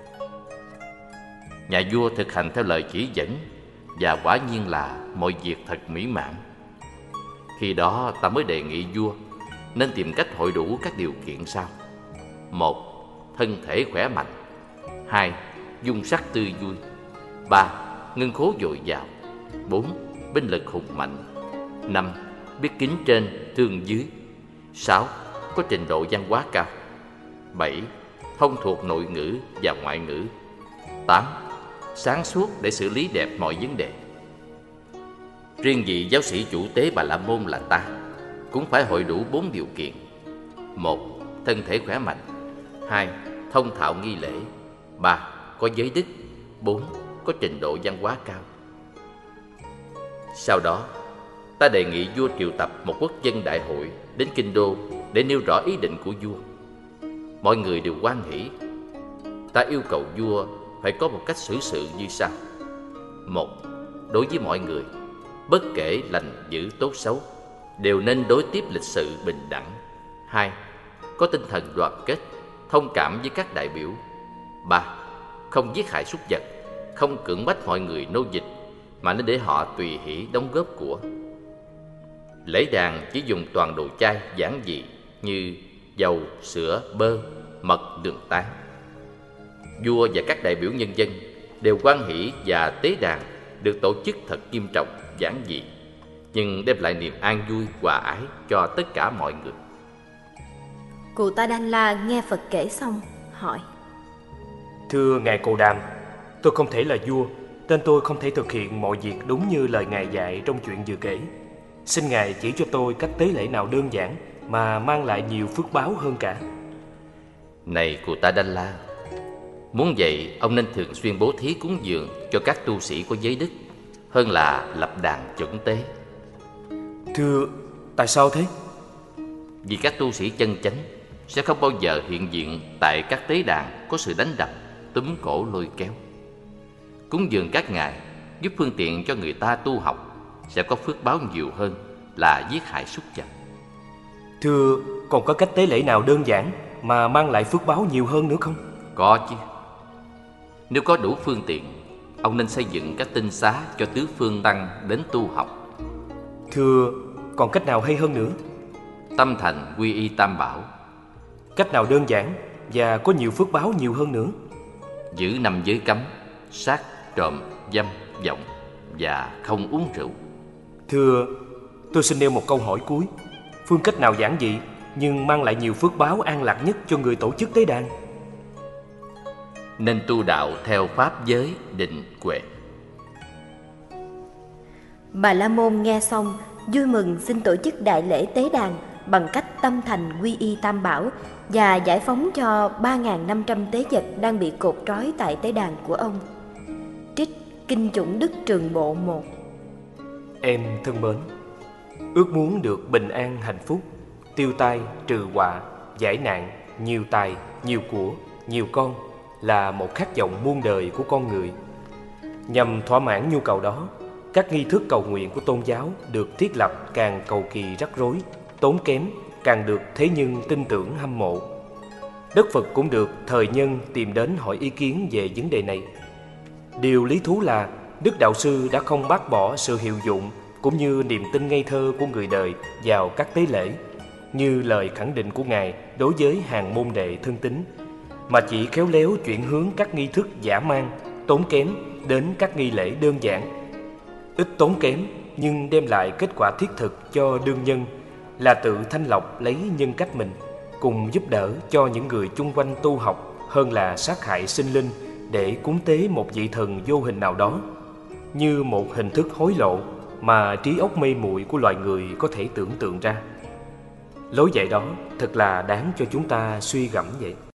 Nhà vua thực hành theo lời chỉ dẫn và quả nhiên là mọi việc thật mỹ mãn. Khi đó ta mới đề nghị vua nên tìm cách hội đủ các điều kiện sau: một, thân thể khỏe mạnh; hai, dung sắc tươi vui; ba, ngân khố dồi dào; bốn, binh lực hùng mạnh; năm, biết kính trên thương dưới; sáu, có trình độ văn hóa cao; bảy, thông thuộc nội ngữ và ngoại ngữ; tám, sáng suốt để xử lý đẹp mọi vấn đề. Riêng vị giáo sĩ chủ tế Bà La Môn là ta cũng phải hội đủ bốn điều kiện: một, thân thể khỏe mạnh; hai, thông thạo nghi lễ; ba, có giới đức; bốn, có trình độ văn hóa cao. Sau đó, Ta đề nghị vua triệu tập một quốc dân đại hội đến kinh đô để nêu rõ ý định của vua. Mọi người đều hoan hỉ. Ta yêu cầu vua phải có một cách xử sự như sau. Một, đối với mọi người, bất kể lành dữ tốt xấu, đều nên đối tiếp lịch sự bình đẳng. Hai, có tinh thần đoàn kết, thông cảm với các đại biểu. Ba, không giết hại súc vật, không cưỡng bách mọi người nô dịch, mà nên để họ tùy hỷ đóng góp của. Lễ đàn chỉ dùng toàn đồ chay giản dị như dầu, sữa, bơ, mật, đường tán. Vua và các đại biểu nhân dân đều hoan hỷ và tế đàn được tổ chức thật nghiêm trọng, giản dị, nhưng đem lại niềm an vui, hòa ái cho tất cả mọi người. Cụ Ta Đanh La nghe Phật kể xong, hỏi: Thưa Ngài Cồ Đàm, tôi không thể là vua, nên tôi không thể thực hiện mọi việc đúng như lời Ngài dạy trong chuyện vừa kể. Xin Ngài chỉ cho tôi cách tế lễ nào đơn giản mà mang lại nhiều phước báo hơn cả. Này Cụ Ta Đanh La, muốn vậy ông nên thường xuyên bố thí cúng dường cho các tu sĩ có giới đức, hơn là lập đàn chuẩn tế. Thưa, tại sao thế? Vì các tu sĩ chân chánh sẽ không bao giờ hiện diện tại các tế đàn có sự đánh đập, túm cổ lôi kéo. Cúng dường các ngài giúp phương tiện cho người ta tu học, sẽ có phước báo nhiều hơn là giết hại súc vật. Thưa, còn có cách tế lễ nào đơn giản mà mang lại phước báo nhiều hơn nữa không? Có chứ. Nếu có đủ phương tiện, ông nên xây dựng các tinh xá cho tứ phương tăng đến tu học. Thưa, còn cách nào hay hơn nữa? Tâm thành quy y tam bảo. Cách nào đơn giản và có nhiều phước báo nhiều hơn nữa? Giữ năm giới cấm: sát, trộm, dâm, vọng và không uống rượu. Thưa, tôi xin nêu một câu hỏi cuối. Phương cách nào giản dị nhưng mang lại nhiều phước báo an lạc nhất cho người tổ chức tế đàn? Nên tu đạo theo pháp giới định huệ. Bà La Môn nghe xong vui mừng, xin tổ chức đại lễ tế đàn bằng cách tâm thành quy y tam bảo và giải phóng cho ba nghìn năm trăm tế vật đang bị cột trói tại tế đàn của ông. Trích Kinh Chủng Đức Trường Bộ một. Em thân mến, ước muốn được bình an hạnh phúc, tiêu tai trừ họa, giải nạn, nhiều tài, nhiều của, nhiều con là một khát vọng muôn đời của con người. Nhằm thỏa mãn nhu cầu đó, các nghi thức cầu nguyện của tôn giáo được thiết lập càng cầu kỳ rắc rối, tốn kém, càng được thế nhân tin tưởng hâm mộ. Đức Phật cũng được thời nhân tìm đến hỏi ý kiến về vấn đề này. Điều lý thú là Đức Đạo Sư đã không bác bỏ sự hiệu dụng cũng như niềm tin ngây thơ của người đời vào các tế lễ, như lời khẳng định của Ngài đối với hàng môn đệ thân tín, mà chỉ khéo léo chuyển hướng các nghi thức dã man, tốn kém đến các nghi lễ đơn giản, ít tốn kém nhưng đem lại kết quả thiết thực cho đương nhân, là tự thanh lọc lấy nhân cách mình, cùng giúp đỡ cho những người chung quanh tu học, hơn là sát hại sinh linh để cúng tế một vị thần vô hình nào đó, như một hình thức hối lộ mà trí óc mê muội của loài người có thể tưởng tượng ra. Lối dạy đó thật là đáng cho chúng ta suy gẫm vậy.